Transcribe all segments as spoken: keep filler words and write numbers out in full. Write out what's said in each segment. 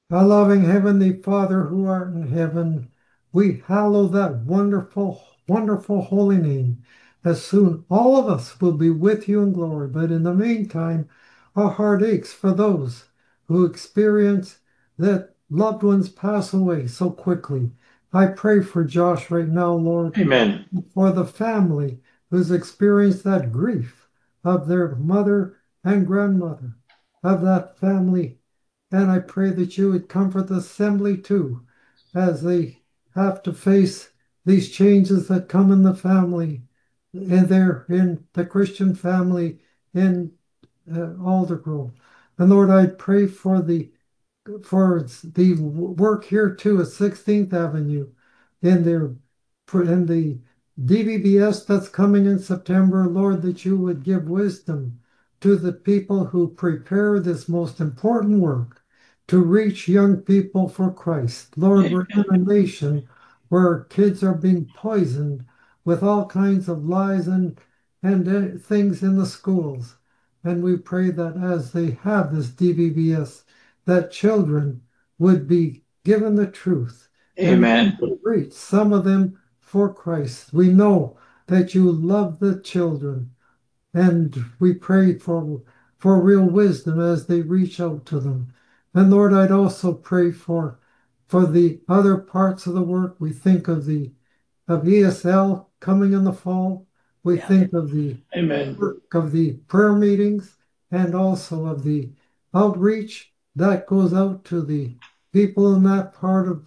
Our loving Heavenly Father who art in heaven, we hallow that wonderful, wonderful holy name. As soon all of us will be with you in glory, but in the meantime, our heart aches for those who experience that loved ones pass away so quickly. I pray for Josh right now, Lord, Amen. for the family who's experienced that grief of their mother and grandmother, of that family. And I pray that you would comfort the assembly too, as they have to face these changes that come in the family, and they're in the Christian family in uh, Aldergrove. And Lord, I pray for the for the work here too at sixteenth Avenue in their in the D V B S that's coming in September, Lord, that you would give wisdom to the people who prepare this most important work to reach young people for Christ. Lord, we're in a nation where kids are being poisoned with all kinds of lies and and uh, things in the schools. And we pray that as they have this D V B S, that children would be given the truth and Amen. reach some of them for Christ. We know that you love the children, and we pray for for real wisdom as they reach out to them. And Lord, I'd also pray for for the other parts of the work. We think of the of E S L coming in the fall. We Yeah. think of the Amen. work of the prayer meetings and also of the outreach that goes out to the people in that part of,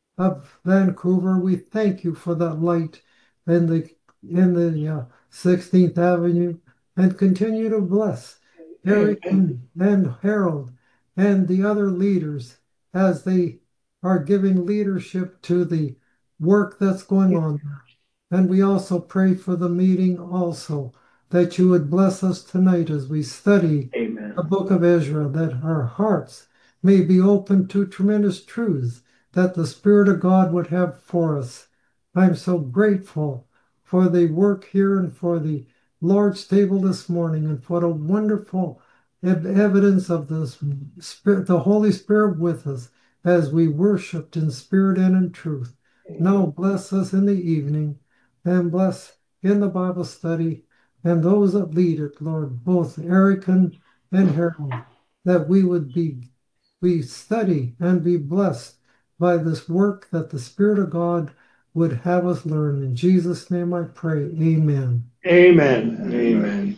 of Vancouver. We thank you for that light in the in the uh, sixteenth Avenue and continue to bless Eric Amen. and, and Harold and the other leaders as they are giving leadership to the work that's going on there. And we also pray for the meeting also, that you would bless us tonight as we study Amen. the book of Ezra, that our hearts may be open to tremendous truths that the Spirit of God would have for us. I'm so grateful for the work here and for the Lord's table this morning and for the wonderful ev- evidence of the Spirit, the Holy Spirit with us as we worshiped in spirit and in truth. Now bless us in the evening and bless in the Bible study and those that lead it, Lord, both Eric and, and Harold, that we would be we study and be blessed by this work that the Spirit of God would have us learn. In Jesus' name I pray. Amen. Amen. Amen.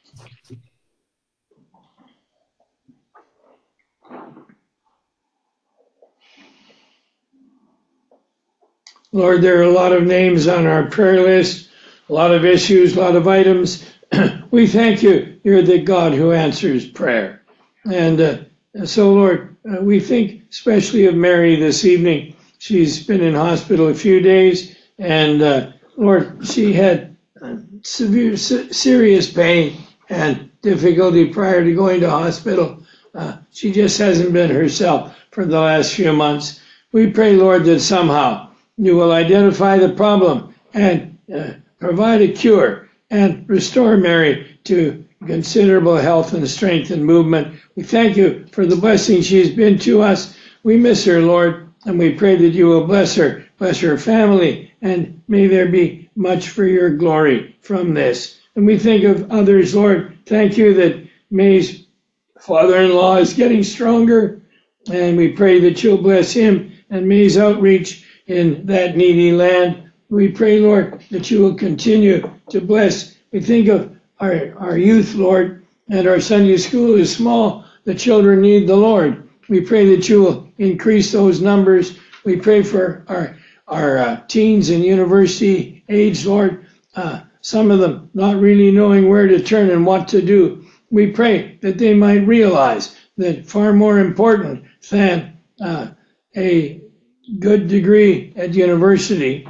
Lord, there are a lot of names on our prayer list, a lot of issues, a lot of items. We thank you. You're the God who answers prayer. And uh, so, Lord, uh, we think especially of Mary this evening. She's been in hospital a few days, and uh, Lord, she had uh, severe, se- serious pain and difficulty prior to going to hospital. Uh, she just hasn't been herself for the last few months. We pray, Lord, that somehow you will identify the problem and uh, provide a cure and restore Mary to considerable health and strength and movement. We thank you for the blessing she's been to us. We miss her, Lord, and we pray that you will bless her, bless her family, and may there be much for your glory from this. And we think of others, Lord. Thank you that May's father-in-law is getting stronger, and we pray that you'll bless him and May's outreach in that needy land. We pray, Lord, that you will continue to bless. We think of our, our youth, Lord, and our Sunday school is small. The children need the Lord. We pray that you will increase those numbers. We pray for our, our uh, teens and university age, Lord, uh, some of them not really knowing where to turn and what to do. We pray that they might realize that far more important than uh, a good degree at university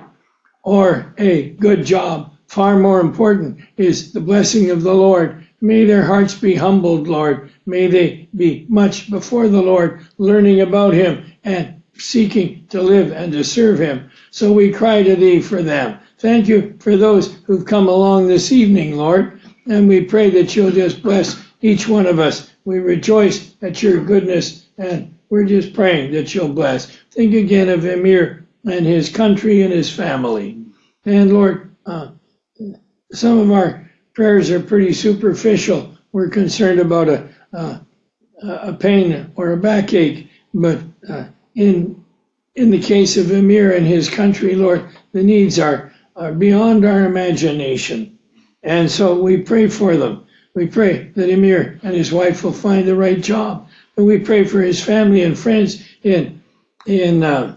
or a good job. Far more important is the blessing of the Lord. May their hearts be humbled, Lord. May they be much before the Lord, learning about him and seeking to live and to serve him. So we cry to thee for them. Thank you for those who've come along this evening, Lord. And we pray that you'll just bless each one of us. We rejoice at your goodness and we're just praying that you'll bless. Think again of Emir and his country and his family. And Lord, uh, some of our prayers are pretty superficial. We're concerned about a, a, a pain or a backache, but uh, in in the case of Emir and his country, Lord, the needs are, are beyond our imagination. And so we pray for them. We pray that Emir and his wife will find the right job. And we pray for his family and friends in in uh,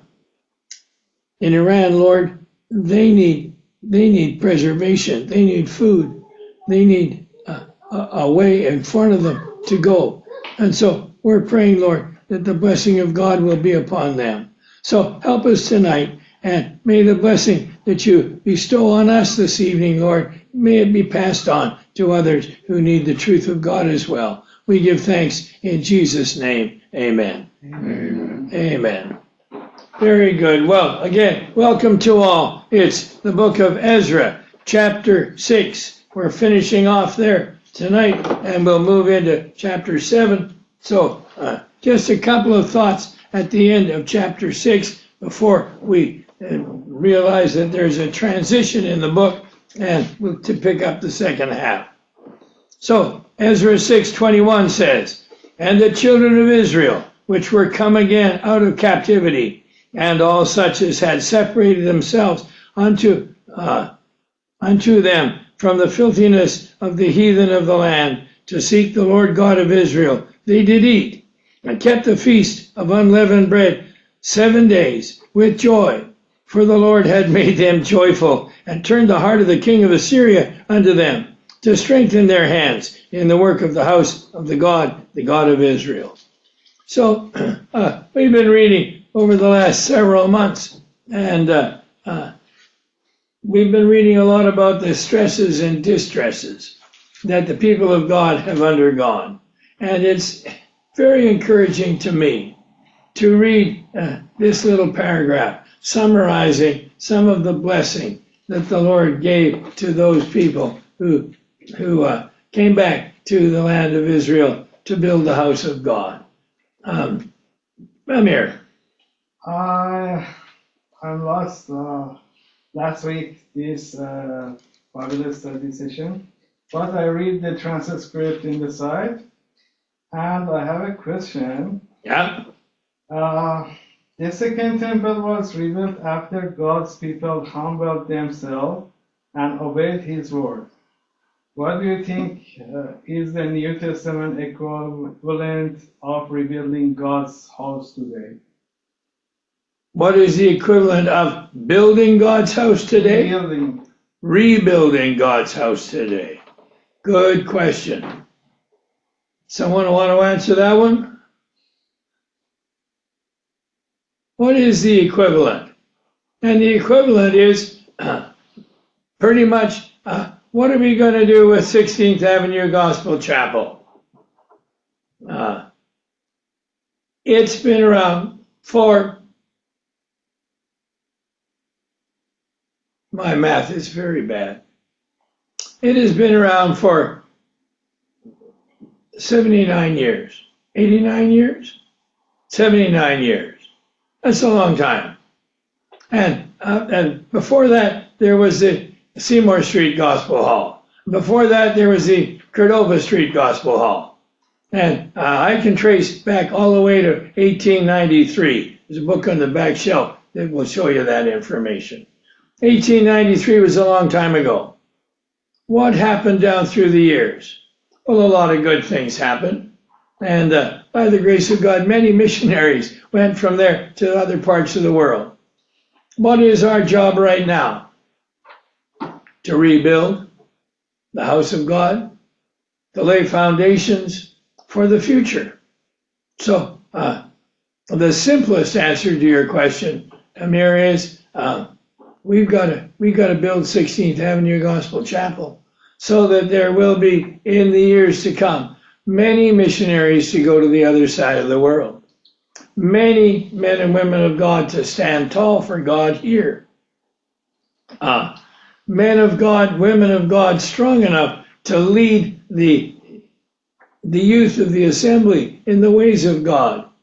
in Iran, Lord. They need they need preservation. They need food. They need a, a, a way in front of them to go. And so we're praying, Lord, that the blessing of God will be upon them. So help us tonight, and may the blessing that you bestow on us this evening, Lord, may it be passed on to others who need the truth of God as well. We give thanks in Jesus' name. Amen. Amen. Amen. Very good. Well, again, welcome to all. It's the book of Ezra, chapter six. We're finishing off there tonight, and we'll move into chapter seven. So uh, just a couple of thoughts at the end of chapter six before we uh, realize that there's a transition in the book, and we'll to pick up the second half. So Ezra six twenty-one says, "And the children of Israel, which were come again out of captivity, and all such as had separated themselves unto uh, unto them from the filthiness of the heathen of the land, to seek the Lord God of Israel, they did eat, and kept the feast of unleavened bread seven days with joy, for the Lord had made them joyful, and turned the heart of the king of Assyria unto them, to strengthen their hands in the work of the house of the God, the God of Israel." So uh, we've been reading over the last several months, and uh, uh, we've been reading a lot about the stresses and distresses that the people of God have undergone. And it's very encouraging to me to read uh, this little paragraph summarizing some of the blessing that the Lord gave to those people who who uh, came back to the land of Israel to build the house of God. Um, Amir. I I lost uh, last week this uh, Bible study session, but I read the transcript in the side, and I have a question. Yeah. Uh, the second temple was rebuilt after God's people humbled themselves and obeyed His word. What do you think uh, is the New Testament equivalent of rebuilding God's house today? What is the equivalent of building God's house today? Rebuilding. Rebuilding God's house today. Good question. Someone want to answer that one? What is the equivalent? And the equivalent is uh, pretty much uh, what are we going to do with sixteenth Avenue Gospel Chapel? Uh, it's been around for, my math is very bad. It has been around for seventy-nine years, eighty-nine years, seventy-nine years. That's a long time. And uh, and before that, there was the Seymour Street Gospel Hall. Before that, there was the Cordova Street Gospel Hall. And uh, I can trace back all the way to eighteen ninety-three. There's a book on the back shelf that will show you that information. eighteen ninety-three was a long time ago. What happened down through the years? Well, a lot of good things happened. And uh, by the grace of God, many missionaries went from there to other parts of the world. What is our job right now? To rebuild the house of God, to lay foundations for the future. So uh, the simplest answer to your question, Amir, is uh, we've got to we've got to build sixteenth Avenue Gospel Chapel so that there will be, in the years to come, many missionaries to go to the other side of the world. Many men and women of God to stand tall for God here. Uh, men of God, women of God, strong enough to lead the, the youth of the assembly in the ways of God.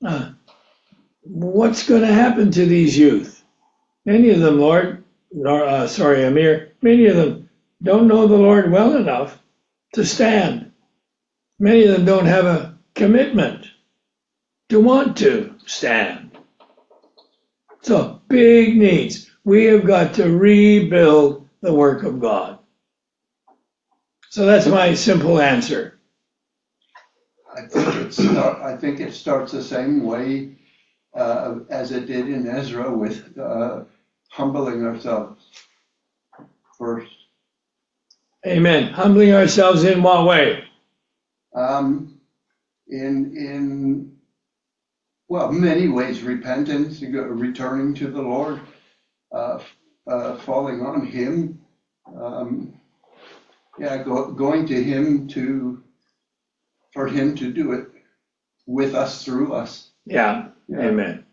uh, what's going to happen to these youth? Many of them, Lord, nor, uh, sorry, Amir, many of them don't know the Lord well enough to stand. Many of them don't have a commitment to want to stand. So, big needs. We have got to rebuild the work of God. So that's my simple answer. I think it start, I think it starts the same way uh, as it did in Ezra, with uh, humbling ourselves first. Amen. Humbling ourselves in what way? Um, in in well, many ways: repentance, returning to the Lord, uh, uh, falling on Him, um, yeah, go, going to Him to for Him to do it with us, through us. Yeah. Yeah. Amen.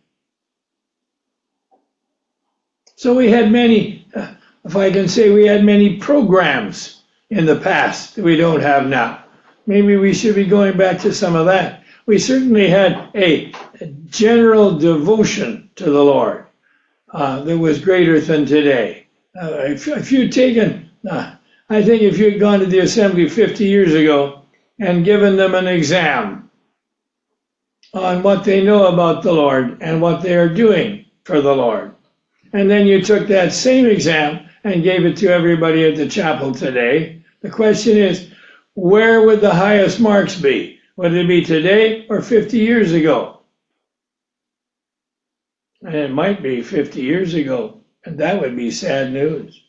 So we had many, if I can say, we had many programs in the past that we don't have now. Maybe we should be going back to some of that. We certainly had a general devotion to the Lord uh, that was greater than today. Uh, if, if you'd taken, uh, I think if you'd gone to the assembly fifty years ago and given them an exam on what they know about the Lord and what they are doing for the Lord, and then you took that same exam and gave it to everybody at the chapel today, the question is, where would the highest marks be? Would it be today or fifty years ago? And it might be fifty years ago, and that would be sad news.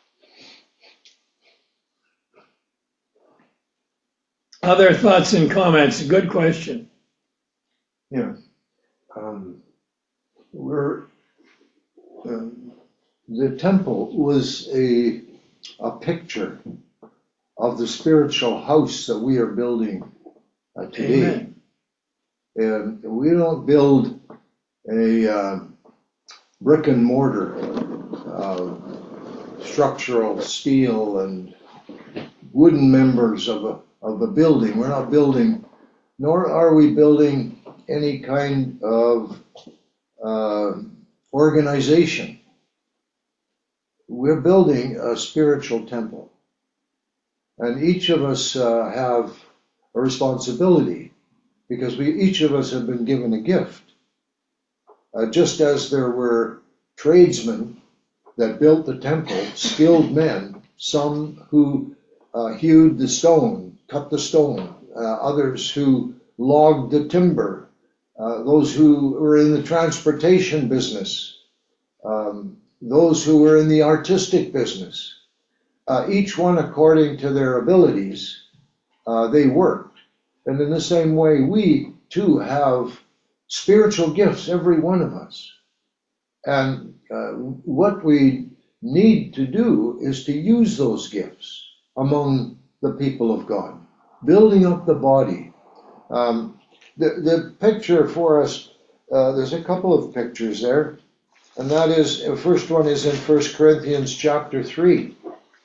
Other thoughts and comments? Good question. Yeah. Um, we're, um, the temple was a, a picture of the spiritual house that we are building uh, today. Amen. And we don't build a uh, brick and mortar uh, structural steel and wooden members of a of a building. We're not building, nor are we building any kind of uh, organization. We're building a spiritual temple, and each of us uh, have a responsibility, because we each of us have been given a gift. Uh, just as there were tradesmen that built the temple, skilled men, some who uh, hewed the stone, cut the stone, uh, others who logged the timber, uh, those who were in the transportation business, um, those who were in the artistic business, uh, each one according to their abilities, uh, they worked. And in the same way, we too have spiritual gifts, every one of us. And uh, what we need to do is to use those gifts among the people of God, building up the body. Um, the, the picture for us, uh, there's a couple of pictures there, and that is, the first one is in First Corinthians chapter three.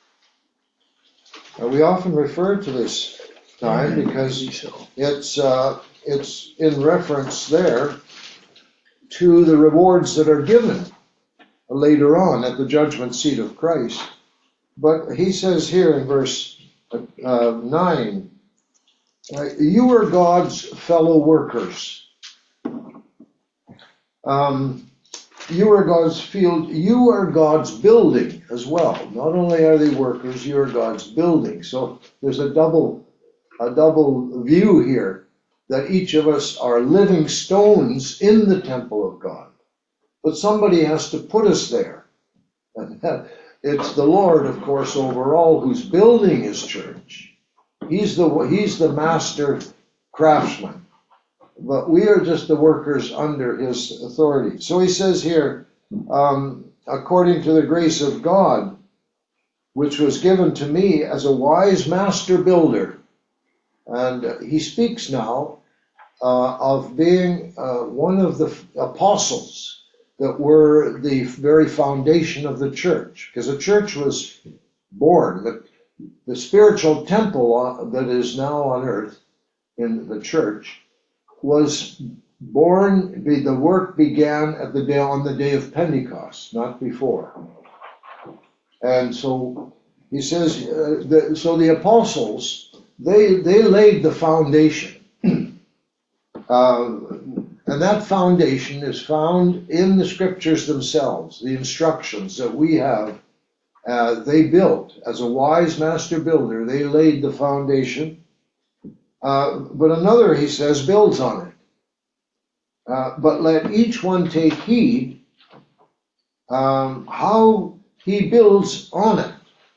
Uh, we often refer to this time because it's uh, it's in reference there to the rewards that are given later on at the judgment seat of Christ. But he says here in verse uh, nine, uh, you are God's fellow workers. Um, you are God's field, you are God's building as well. Not only are they workers, you are God's building. So there's a double, a double view here, that each of us are living stones in the temple of God. But somebody has to put us there. And it's the Lord, of course, overall, who's building his church. He's the, he's the master craftsman. But we are just the workers under his authority. So he says here, um, according to the grace of God, which was given to me as a wise master builder. And he speaks now uh, of being uh, one of the apostles that were the very foundation of the church. Because the church was born, but the spiritual temple that is now on earth in the church was born, the work began at the day, on the day of Pentecost, not before. And so he says, uh, the, so the apostles, they, they laid the foundation. uh, and that foundation is found in the scriptures themselves, the instructions that we have. Uh, they built, as a wise master builder, they laid the foundation. Uh, but another, he says, builds on it. Uh, but let each one take heed um, how he builds on it.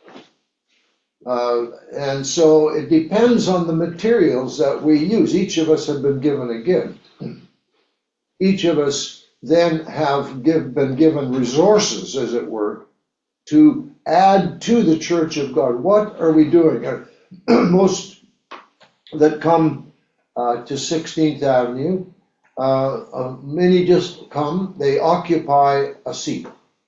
Uh, and so it depends on the materials that we use. Each of us have been given a gift. Each of us then have give, been given resources, as it were, to add to the church of God. What are we doing? Uh, most that come uh, to sixteenth Avenue, uh, uh, many just come, they occupy a seat.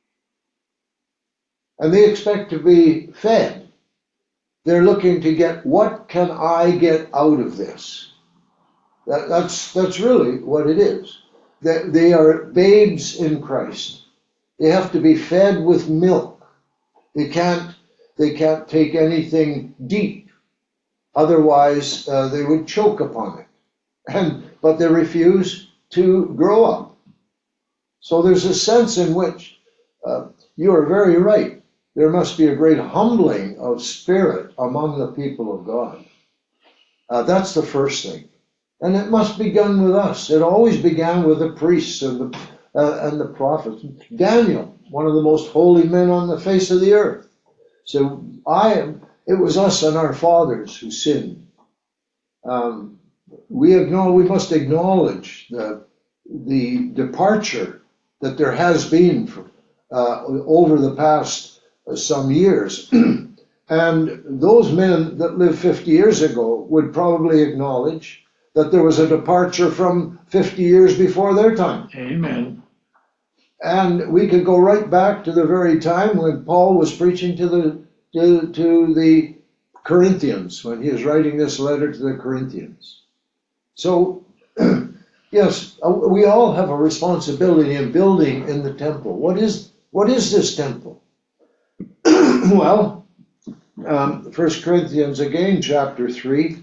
And they expect to be fed. They're looking to get, what can I get out of this? That, that's, that's really what it is. That they are babes in Christ. They have to be fed with milk. They can't, they can't take anything deep. Otherwise, uh, they would choke upon it. And, but they refuse to grow up. So there's a sense in which uh, you are very right. There must be a great humbling of spirit among the people of God. Uh, that's the first thing. And it must begin with us. It always began with the priests and the, uh, and the prophets. Daniel, one of the most holy men on the face of the earth. So I am, it was us and our fathers who sinned. Um, we acknowledge, we must acknowledge the, the departure that there has been for, uh, over the past some years. And those men that lived fifty years ago would probably acknowledge that there was a departure from fifty years before their time. Amen. And we could go right back to the very time when Paul was preaching to the to, to the Corinthians, when he was writing this letter to the Corinthians. So, yes, we all have a responsibility in building in the temple. What is what is this temple? Well, um, First Corinthians again, chapter three.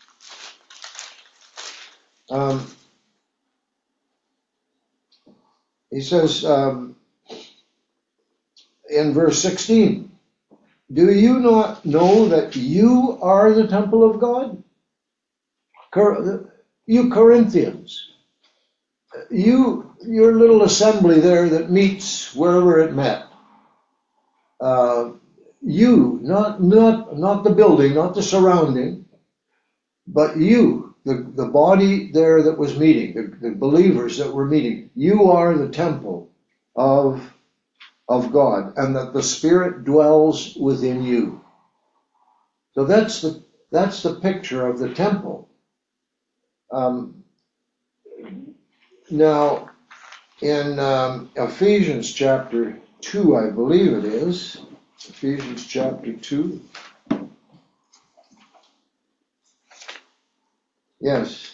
Um, he says um, in verse sixteen, do you not know that you are the temple of God? Cor- you Corinthians, you your little assembly there that meets wherever it met. Uh, you, not not not the building, not the surrounding, but you, the, the body there that was meeting, the, the believers that were meeting, you are the temple of, of God, and that the Spirit dwells within you. So that's the that's the picture of the temple. Um, now, in um, Ephesians chapter two, I believe it is, Ephesians chapter two. Yes.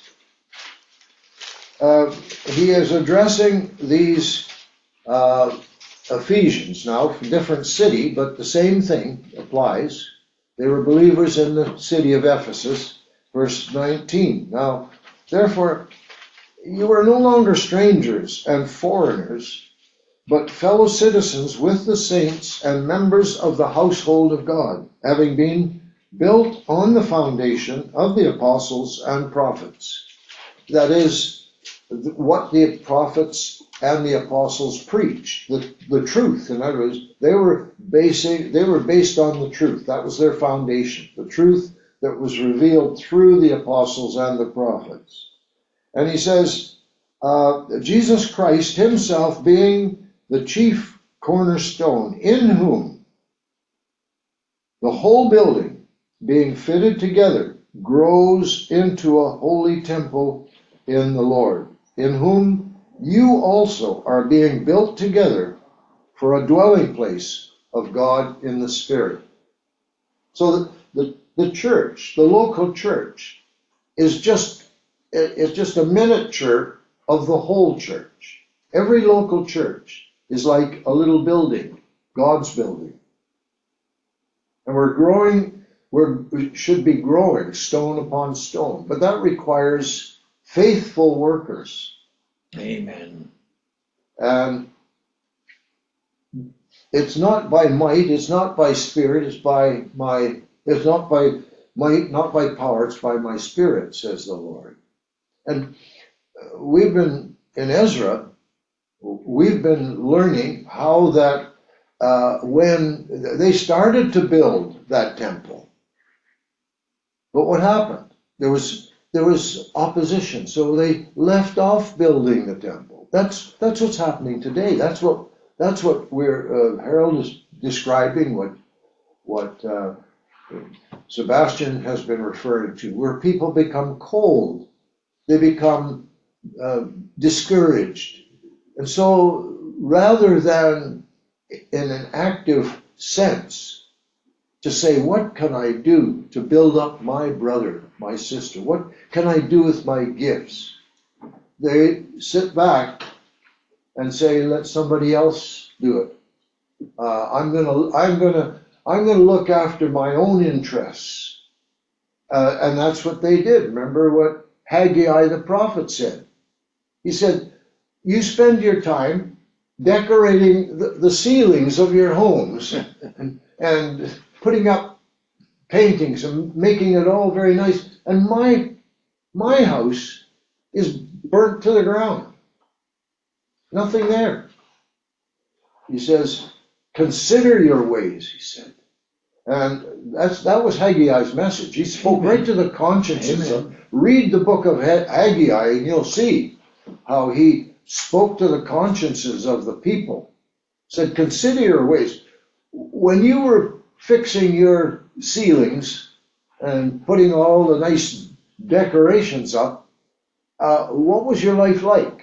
Uh, he is addressing these uh, Ephesians now from different city, but the same thing applies. They were believers in the city of Ephesus, verse nineteen. Now, therefore, you are no longer strangers and foreigners, but fellow citizens with the saints and members of the household of God, having been built on the foundation of the apostles and prophets. That is, what the prophets and the apostles preached, the, the truth. In other words, they were basing, they were based on the truth. That was their foundation, the truth that was revealed through the apostles and the prophets. And he says, uh, Jesus Christ himself being the chief cornerstone, in whom the whole building, being fitted together, grows into a holy temple in the Lord, in whom you also are being built together for a dwelling place of God in the Spirit. So the, the, the church, the local church, is just, it's just a miniature of the whole church. Every local church is like a little building, God's building. And we're growing, we're, we should be growing stone upon stone. But that requires faithful workers. Amen. And it's not by might, it's not by spirit, it's by my, it's not by might, not by power, it's by my spirit, says the Lord. And we've been, in Ezra, we've been learning how that uh, when they started to build that temple, but what happened? There was there was opposition, so they left off building the temple. That's that's what's happening today. That's what that's what we're uh, Harold is describing. What what uh, Sebastian has been referring to, where people become cold, they become uh, discouraged, and so rather than in an active sense to say, what can I do to build up my brother, my sister? What can I do with my gifts? They sit back and say, let somebody else do it. Uh, I'm gonna, I'm gonna, I'm gonna look after my own interests, uh, and that's what they did. Remember what Haggai the prophet said? He said, "You spend your time decorating the, the ceilings of your homes and, and putting up paintings and making it all very nice, and my my house is burnt to the ground. Nothing there." He says, "Consider your ways," he said. And that's that was Haggai's message. He spoke Amen. Right to the consciences. Of, read the book of Haggai and you'll see how he spoke to the consciences of the people. Said, consider your ways. When you were fixing your ceilings and putting all the nice decorations up, uh, what was your life like?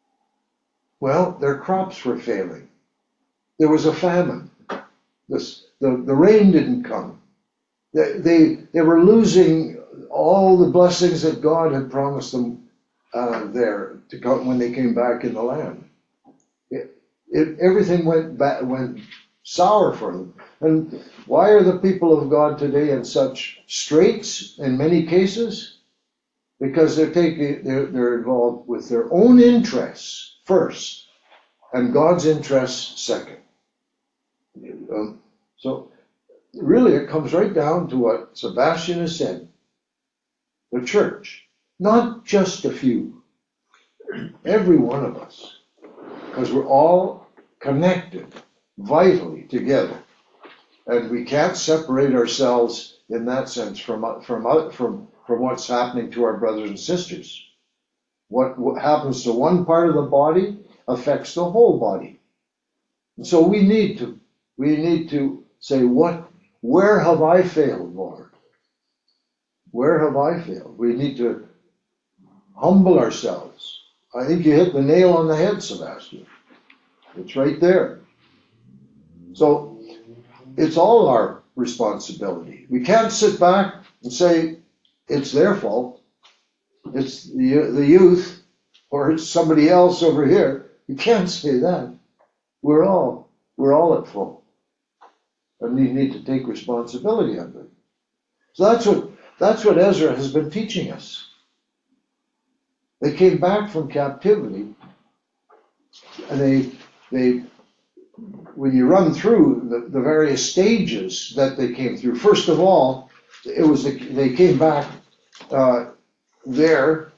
Well, their crops were failing. There was a famine. This, the, the rain didn't come. They, they, they were losing all the blessings that God had promised them uh, there to come when they came back in the land. It, it, everything went back, went sour for them. And why are the people of God today in such straits in many cases? Because they're taking, they're, they're involved with their own interests first, and God's interests second. Um, so really it comes right down to what Sebastian has said. The church, not just a few, every one of us, because we're all connected vitally together, and we can't separate ourselves in that sense from from from from what's happening to our brothers and sisters. What, what happens to one part of the body affects the whole body. And so we need to we need to say, what where have I failed, Lord? Where have I failed? We need to humble ourselves. I think you hit the nail on the head, Sebastian. It's right there. So it's all our responsibility. We can't sit back and say it's their fault. It's the, the youth, or it's somebody else over here. You can't say that. We're all we're all at fault, and we need to take responsibility of it. So that's what that's what Ezra has been teaching us. They came back from captivity, and they they when you run through the, the various stages that they came through. First of all, it was the, they came back uh, there.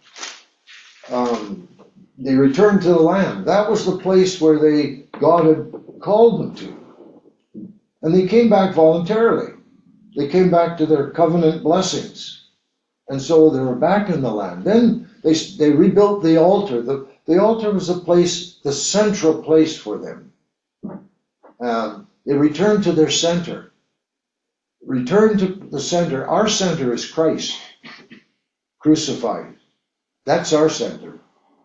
Um, they returned to the land. That was the place where they God had called them to, and they came back voluntarily. They came back to their covenant blessings, and so they were back in the land. Then they they rebuilt the altar. The the altar was the place, the central place for them. Um, they returned to their center. Return to the center. Our center is Christ, crucified. That's our center.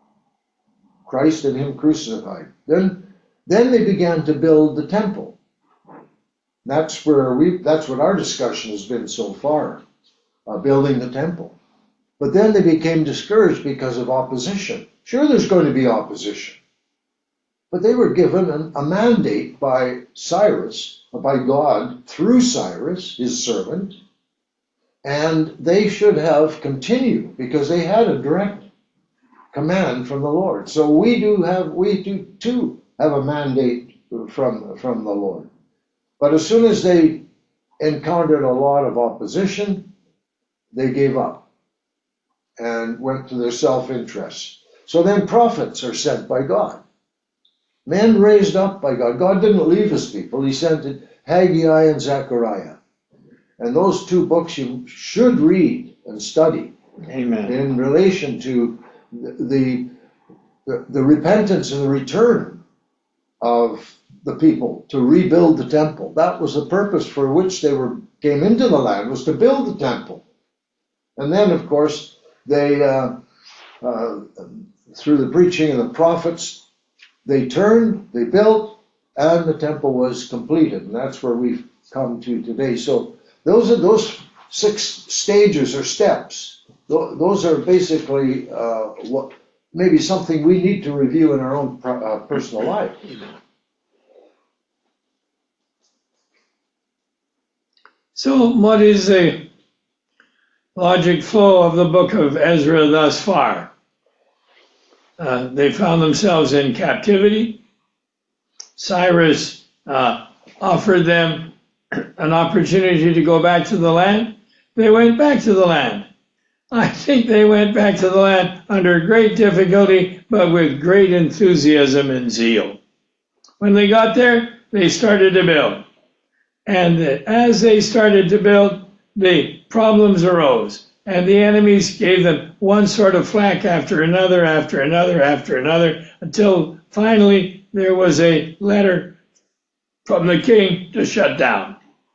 Christ and Him crucified. Then, then they began to build the temple. That's where we. That's what our discussion has been so far, uh, building the temple. But then they became discouraged because of opposition. Sure, there's going to be opposition. But they were given an, a mandate by Cyrus, by God, through Cyrus, his servant, and they should have continued because they had a direct command from the Lord. So we do have, we do too have a mandate from, from the Lord. But as soon as they encountered a lot of opposition, they gave up and went to their self-interest. So then prophets are sent by God. Men raised up by God. God didn't leave his people. He sent Haggai and Zechariah. And those two books you should read and study. Amen. In relation to the, the, the repentance and the return of the people to rebuild the temple. That was the purpose for which they were came into the land, was to build the temple. And then, of course, they, uh, uh, through the preaching of the prophets, they turned, they built, and the temple was completed. And that's where we've come to today. So those are those six stages or steps. Those are basically uh, what maybe something we need to review in our own uh, personal life. So what is the logic flow of the book of Ezra thus far? Uh, they found themselves in captivity. Cyrus uh, offered them an opportunity to go back to the land. They went back to the land. I think they went back to the land under great difficulty, but with great enthusiasm and zeal. When they got there, they started to build. And as they started to build, the problems arose. And the enemies gave them one sort of flack after another, after another, after another, until finally there was a letter from the king to shut down.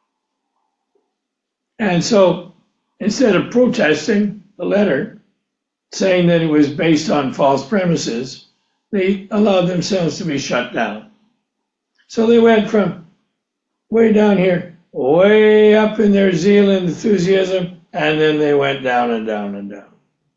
And so instead of protesting the letter, saying that it was based on false premises, they allowed themselves to be shut down. So they went from way down here, way up in their zeal and enthusiasm, and then they went down and down and down.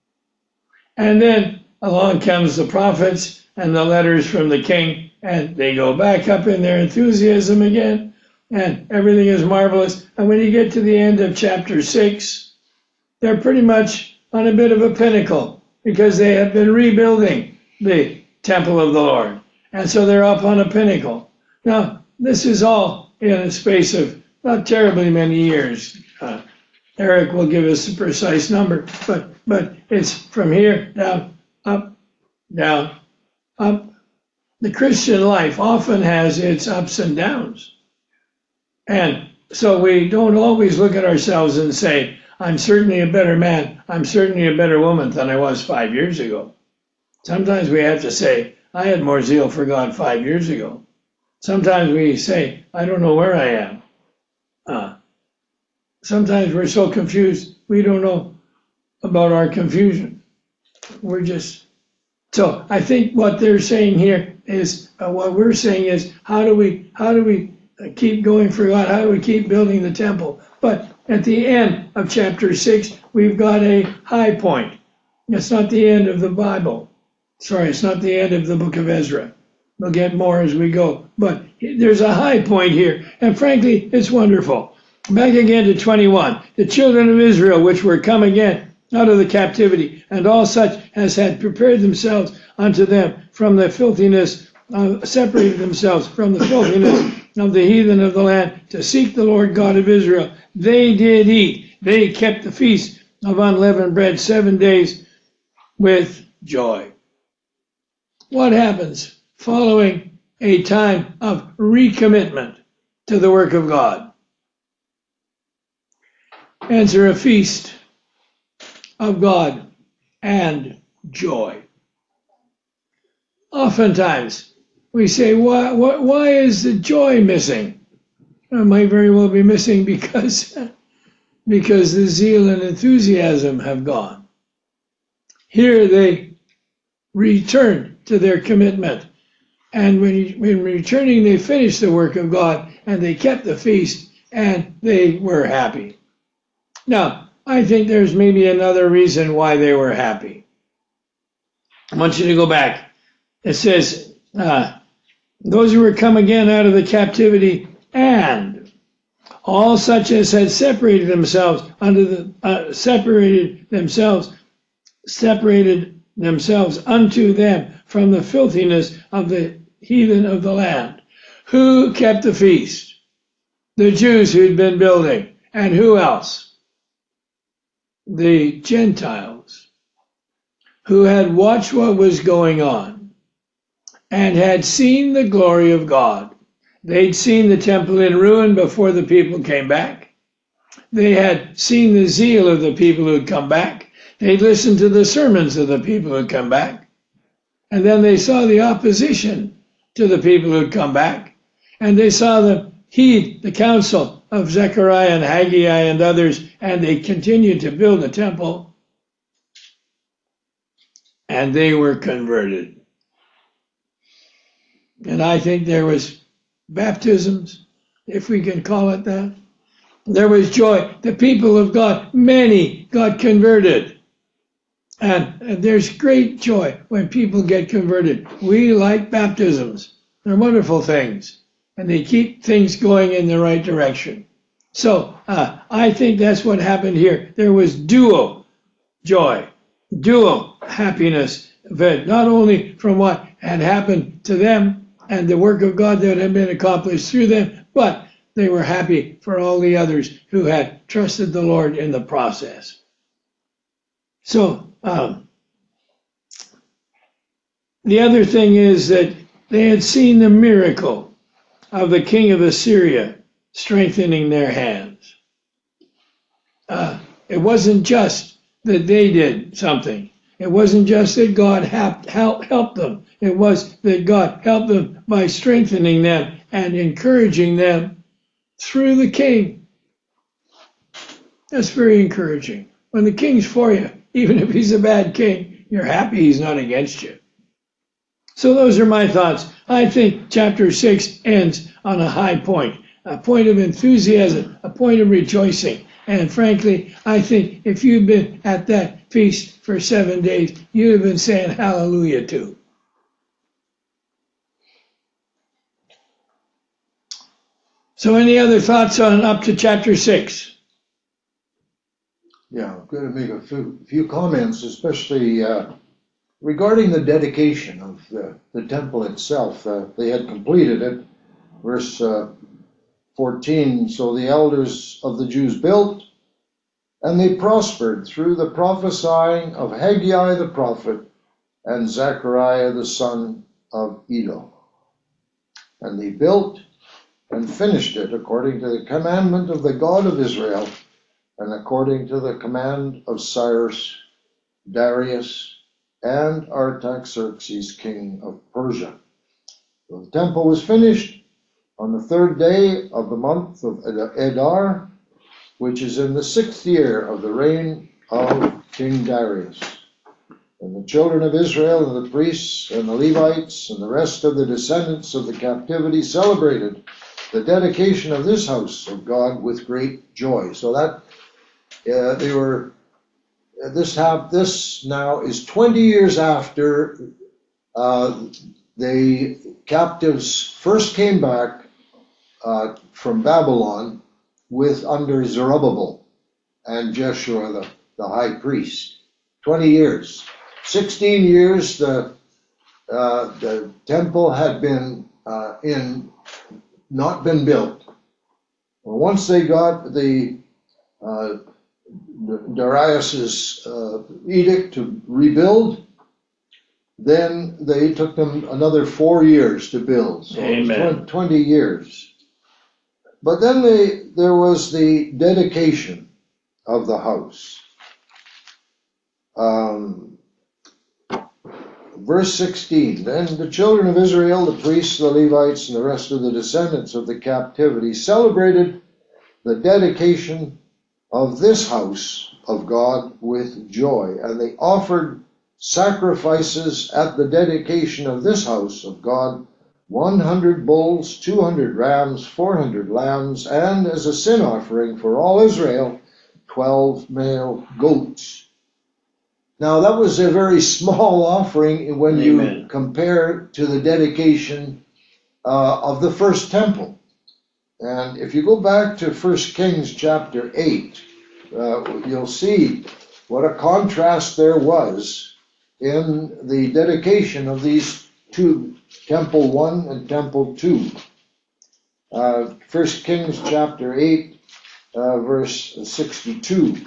And then along comes the prophets and the letters from the king, and they go back up in their enthusiasm again, and everything is marvelous. And when you get to the end of chapter six, they're pretty much on a bit of a pinnacle because they have been rebuilding the temple of the Lord. And so they're up on a pinnacle. Now, this is all in a space of not terribly many years. Uh, Eric will give us a precise number, but but it's from here down, up, down, up. The Christian life often has its ups and downs. And so we don't always look at ourselves and say, I'm certainly a better man, I'm certainly a better woman than I was five years ago. Sometimes we have to say, I had more zeal for God five years ago. Sometimes we say, I don't know where I am. Uh, sometimes we're so confused, we don't know about our confusion. We're just, so I think what they're saying here is, uh, what we're saying is, how do we, how do we keep going for God? How do we keep building the temple? But at the end of chapter six, we've got a high point. It's not the end of the Bible. Sorry, it's not the end of the book of Ezra. We'll get more as we go. But there's a high point here. And frankly, it's wonderful. Back again to twenty-one. The children of Israel, which were come again out of the captivity, and all such as had prepared themselves unto them from the filthiness, uh, separated themselves from the filthiness of the heathen of the land, to seek the Lord God of Israel. They did eat. They kept the feast of unleavened bread seven days with joy. What happens following a time of recommitment to the work of God? Enter a feast of God and joy. Oftentimes we say, why, why, why is the joy missing? It might very well be missing because, because the zeal and enthusiasm have gone. Here they return to their commitment. And when, when returning, they finished the work of God and they kept the feast and they were happy. Now, I think there's maybe another reason why they were happy. I want you to go back. It says, uh, those who were come again out of the captivity, and all such as had separated themselves under the uh, separated themselves separated themselves unto them from the filthiness of the heathen of the land. Who kept the feast? The Jews who'd been building. And who else? The Gentiles who had watched what was going on and had seen the glory of God. They'd seen the temple in ruin before the people came back. They had seen the zeal of the people who'd come back. They'd listened to the sermons of the people who'd come back. And then they saw the opposition to the people who'd come back. And they saw the heed, the counsel of Zechariah and Haggai and others, and they continued to build the temple. And they were converted. And I think there was baptisms, if we can call it that. There was joy. The people of God, many got converted. And, and there's great joy when people get converted. We like baptisms. They're wonderful things. And they keep things going in the right direction. So uh, I think that's what happened here. There was dual joy, dual happiness, not only from what had happened to them and the work of God that had been accomplished through them, but they were happy for all the others who had trusted the Lord in the process. So um, the other thing is that they had seen the miracle of the king of Assyria strengthening their hands. Uh, it wasn't just that they did something. It wasn't just that God helped, helped them. It was that God helped them by strengthening them and encouraging them through the king. That's very encouraging. When the king's for you, even if he's a bad king, you're happy he's not against you. So those are my thoughts. I think chapter six ends on a high point, a point of enthusiasm, a point of rejoicing. And frankly, I think if you'd been at that feast for seven days, you'd have been saying hallelujah too. So any other thoughts on up to chapter six? Yeah, I'm going to make a few, few comments, especially uh, regarding the dedication of the, the temple itself. Uh, they had completed it. Verse uh, fourteen, so the elders of the Jews built, and they prospered through the prophesying of Haggai the prophet and Zechariah the son of Iddo. And they built and finished it according to the commandment of the God of Israel, and according to the command of Cyrus, Darius, and Artaxerxes, king of Persia. So the temple was finished on the third day of the month of Adar, which is in the sixth year of the reign of King Darius. And the children of Israel and the priests and the Levites and the rest of the descendants of the captivity celebrated the dedication of this house of God with great joy. So that uh, they were, uh, this have, this now is twenty years after uh, the captives first came back uh, from Babylon with under Zerubbabel and Jeshua the, the high priest. twenty years. sixteen years the, uh, the temple had been uh, in, not been built. Well, once they got the uh, Darius's uh, edict to rebuild, then they took them another four years to build. So it was twenty years. But then they, there was the dedication of the house. Um, verse sixteen, then the children of Israel, the priests, the Levites, and the rest of the descendants of the captivity celebrated the dedication of this house of God with joy. And they offered sacrifices at the dedication of this house of God, one hundred bulls, two hundred rams, four hundred lambs, and as a sin offering for all Israel, twelve male goats. Now that was a very small offering when Amen. you compare to the dedication uh, of the first temple. And if you go back to First Kings chapter eight, uh, you'll see what a contrast there was in the dedication of these two, Temple one and Temple two. Uh, First Kings chapter eight, uh, verse sixty-two.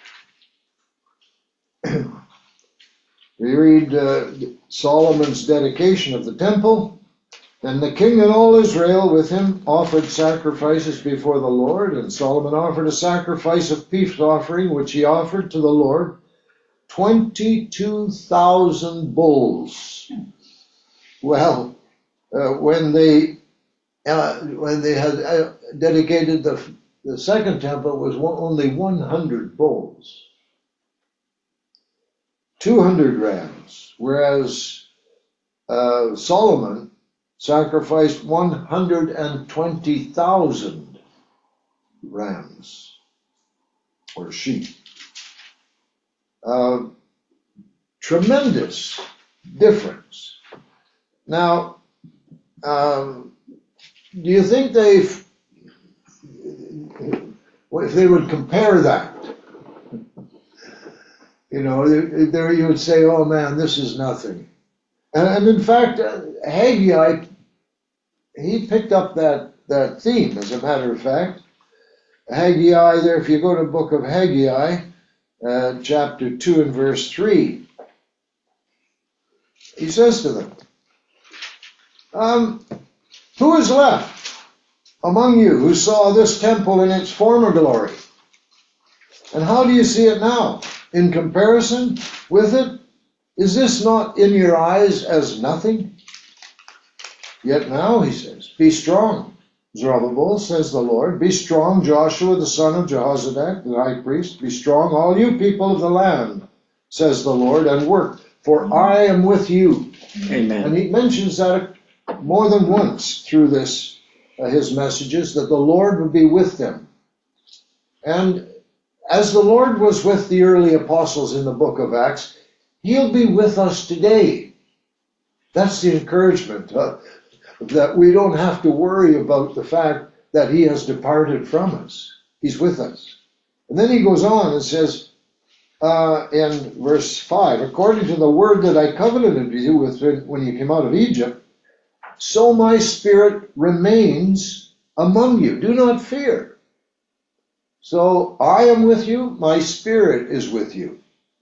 We read uh, Solomon's dedication of the temple. And the king and all Israel with him offered sacrifices before the Lord, and Solomon offered a sacrifice of peace offering, which he offered to the Lord, twenty-two thousand bulls. Well, uh, when they uh, when they had uh, dedicated the the second temple, it was one, only one hundred bulls, two hundred rams, whereas uh, Solomon sacrificed one hundred twenty thousand rams or sheep. Uh, tremendous difference. Now, um, do you think they've, if they would compare that, you know, there you would say, oh man, this is nothing. And in fact, uh, Haggai, he picked up that, that theme, as a matter of fact. Haggai, there, if you go to the book of Haggai, uh, chapter two and verse three, he says to them, um, who is left among you who saw this temple in its former glory? And how do you see it now? In comparison with it, is this not in your eyes as nothing? Yet now, he says, be strong, Zerubbabel, says the Lord. Be strong, Joshua, the son of Jehozadak, the high priest. Be strong, all you people of the land, says the Lord, and work, for I am with you. Amen. And he mentions that more than once through this, uh, his messages, that the Lord would be with them. And as the Lord was with the early apostles in the book of Acts, he'll be with us today. That's the encouragement, uh, that we don't have to worry about the fact that he has departed from us. He's with us. And then he goes on and says uh, in verse five, according to the word that I covenanted with you with when you came out of Egypt, so my spirit remains among you. Do not fear. So I am with you, my spirit is with you.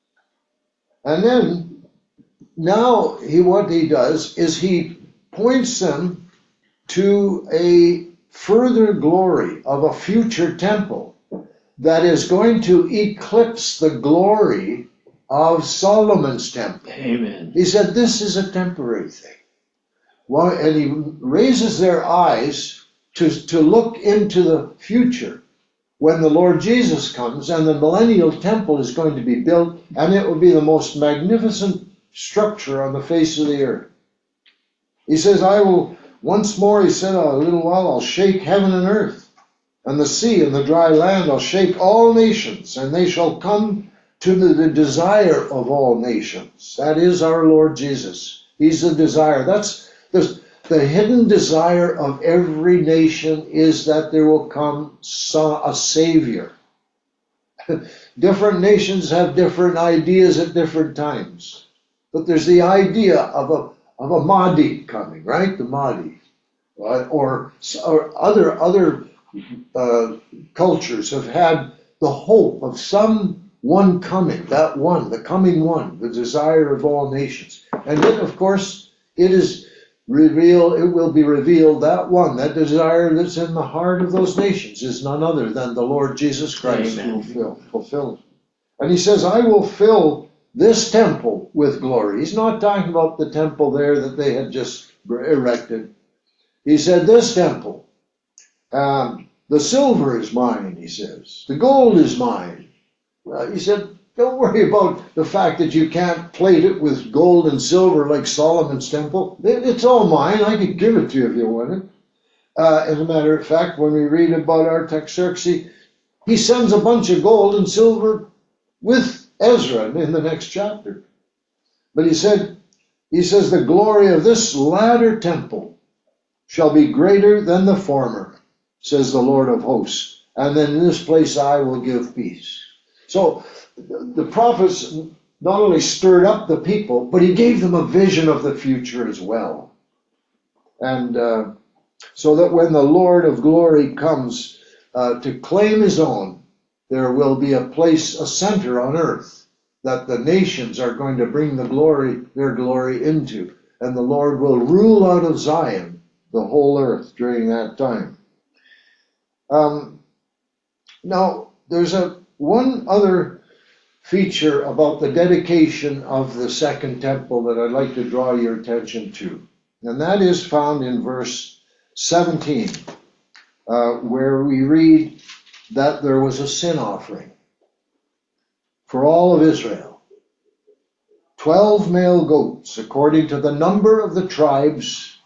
And then, now he what he does is he points them to a further glory of a future temple that is going to eclipse the glory of Solomon's temple. Amen. He said, this is a temporary thing. Well, and he raises their eyes to, to look into the future when the Lord Jesus comes and the millennial temple is going to be built, and it will be the most magnificent structure on the face of the earth. He says, I will, once more, he said, a little while, I'll shake heaven and earth, and the sea and the dry land. I'll shake all nations, and they shall come to the, the desire of all nations. That is our Lord Jesus. He's the desire. That's the, the hidden desire of every nation, is that there will come a Savior. Different nations have different ideas at different times. But there's the idea of a of a Mahdi coming, right? The Mahdi. Right? Or, or other, other uh, cultures have had the hope of some one coming, that one, the coming one, the desire of all nations. And then, of course, it is revealed, it will be revealed that one, that desire that's in the heart of those nations is none other than the Lord Jesus Christ. Amen. Who will fulfill it. And he says, I will fill this temple with glory. He's not talking about the temple there that they had just erected. He said, this temple, um, the silver is mine, he says. The gold is mine. Well, he said, don't worry about the fact that you can't plate it with gold and silver like Solomon's temple. It's all mine. I could give it to you if you want it. Uh, as a matter of fact, when we read about Artaxerxes, he sends a bunch of gold and silver with Ezra in the next chapter. But he said, he says, the glory of this latter temple shall be greater than the former, says the Lord of hosts. And then in this place I will give peace. So the prophets not only stirred up the people, but he gave them a vision of the future as well. And uh, so that when the Lord of glory comes uh, to claim his own, there will be a place, a center on earth that the nations are going to bring the glory, their glory into. And the Lord will rule out of Zion the whole earth during that time. Um, now, there's a one other feature about the dedication of the second temple that I'd like to draw your attention to. And that is found in verse seventeen, uh, where we read that there was a sin offering for all of Israel. Twelve male goats, according to the number of the tribes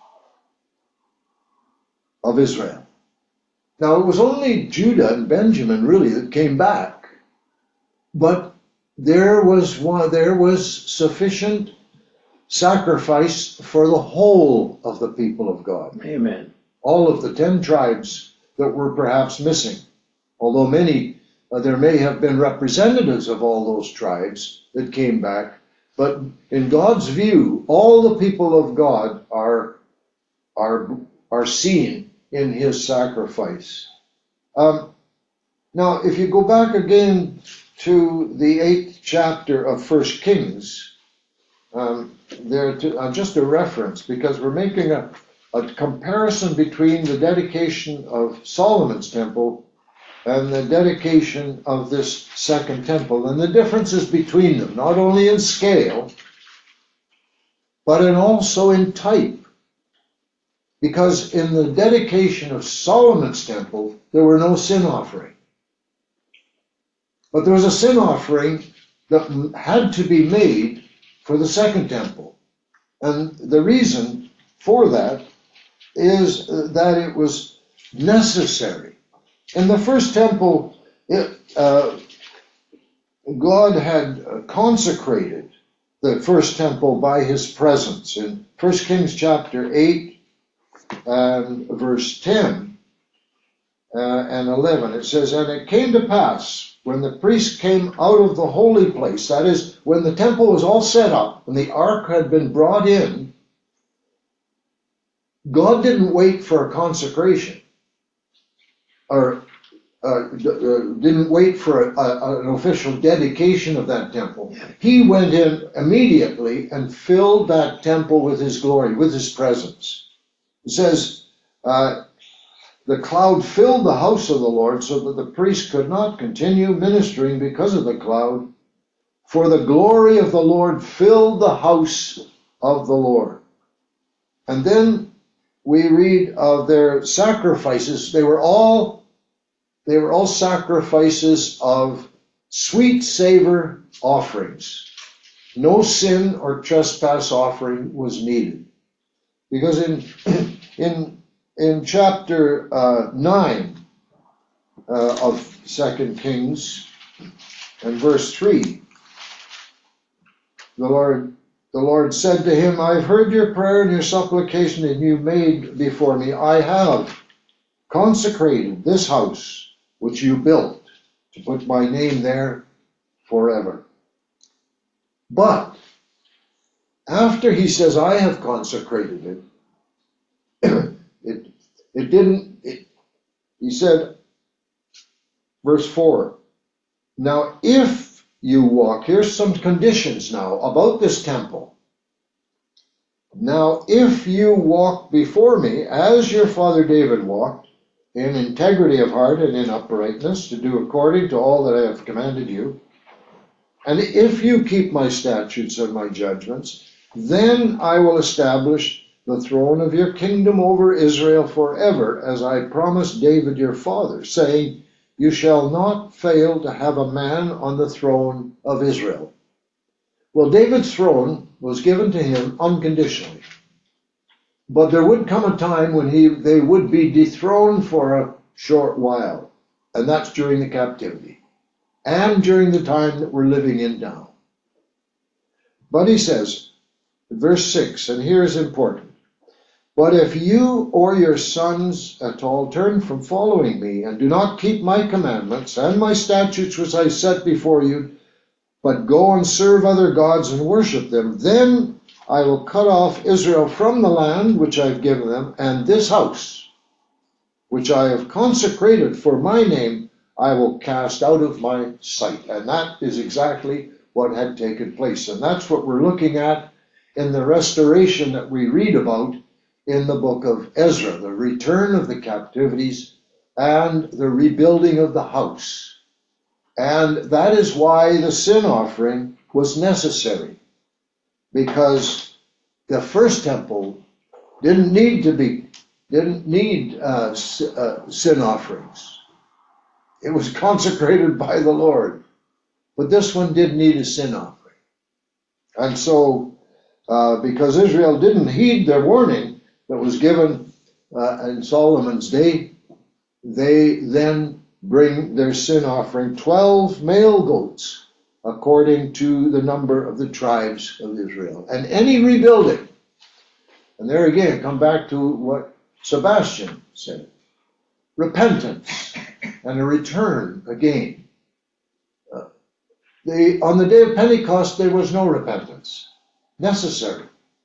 of Israel. Now, it was only Judah and Benjamin, really, that came back. But there was one, there was sufficient sacrifice for the whole of the people of God. Amen. All of the ten tribes that were perhaps missing. Although many, uh, there may have been representatives of all those tribes that came back. But in God's view, all the people of God are, are, are seen in his sacrifice. Um, now, if you go back again to the eighth chapter of First Kings, um, there to, uh, just a reference, because we're making a, a comparison between the dedication of Solomon's temple and the dedication of this second temple, and the differences between them, not only in scale, but in also in type. Because in the dedication of Solomon's temple, there were no sin offering. But there was a sin offering that had to be made for the second temple. And the reason for that is that it was necessary. In the first temple, it, uh, God had consecrated the first temple by his presence. In First Kings chapter eight, and verse ten uh, and eleven, it says, and it came to pass when the priest came out of the holy place, that is, when the temple was all set up and the ark had been brought in, God didn't wait for a consecration, or uh, didn't wait for a, a, an official dedication of that temple. He went in immediately and filled that temple with his glory, with his presence. It says, uh, the cloud filled the house of the Lord so that the priest could not continue ministering because of the cloud, for the glory of the Lord filled the house of the Lord. And then we read of their sacrifices. They were all, they were all sacrifices of sweet savor offerings. No sin or trespass offering was needed. Because in in in chapter uh, nine uh, of Second Kings and verse three, the Lord the Lord said to him, "I've heard your prayer and your supplication that you made before me. I have consecrated this house which you built to put my name there forever." But after he says, I have consecrated it, it, it didn't, it, he said, verse four, now if you walk, here's some conditions now about this temple. Now if you walk before me, as your father David walked, in integrity of heart and in uprightness, to do according to all that I have commanded you, and if you keep my statutes and my judgments, then I will establish the throne of your kingdom over Israel forever, as I promised David your father, saying, you shall not fail to have a man on the throne of Israel. Well, David's throne was given to him unconditionally. But there would come a time when he they would be dethroned for a short while. And that's during the captivity and during the time that we're living in now. But he says, verse six, and here is important. But if you or your sons at all turn from following me and do not keep my commandments and my statutes which I set before you, but go and serve other gods and worship them, then I will cut off Israel from the land which I've given them, and this house, which I have consecrated for my name, I will cast out of my sight. And that is exactly what had taken place. And that's what we're looking at in the restoration that we read about in the book of Ezra, the return of the captivities and the rebuilding of the house. And that is why the sin offering was necessary, because the first temple didn't need to be, didn't need uh, uh, sin offerings. It was consecrated by the Lord, but this one did need a sin offering. And so, uh, because Israel didn't heed their warning that was given uh, in Solomon's day, they then bring their sin offering, twelve male goats, according to the number of the tribes of Israel. And any rebuilding, and there again, come back to what Sebastian said, repentance and a return again. Uh, they, on the day of Pentecost, there was no repentance necessary.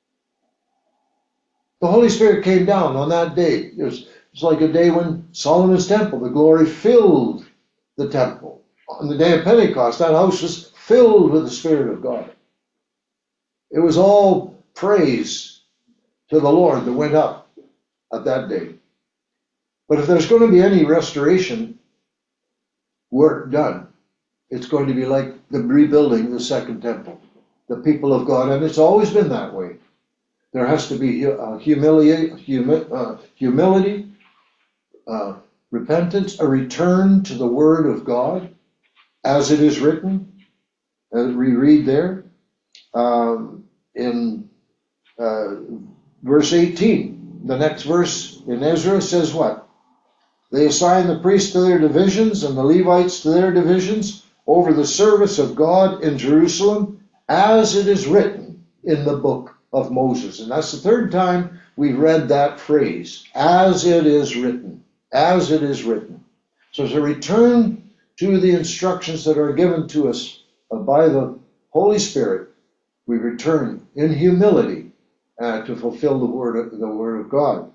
The Holy Spirit came down on that day. It was, it was like a day when Solomon's temple, the glory filled the temple. On the day of Pentecost, that house was filled with the Spirit of God. It was all praise to the Lord that went up at that day. But if there's going to be any restoration work done, it's going to be like the rebuilding the second temple, the people of God, and it's always been that way. There has to be uh, humili- humi- uh, humility, uh, repentance, a return to the Word of God, as it is written, as we read there um, in uh, verse eighteen. The next verse in Ezra says what? They assign the priests to their divisions and the Levites to their divisions over the service of God in Jerusalem, as it is written in the book of Moses. And that's the third time we read that phrase, as it is written, as it is written. So it's a return to the instructions that are given to us by the Holy Spirit. We return in humility uh, to fulfill the word of, the word of God.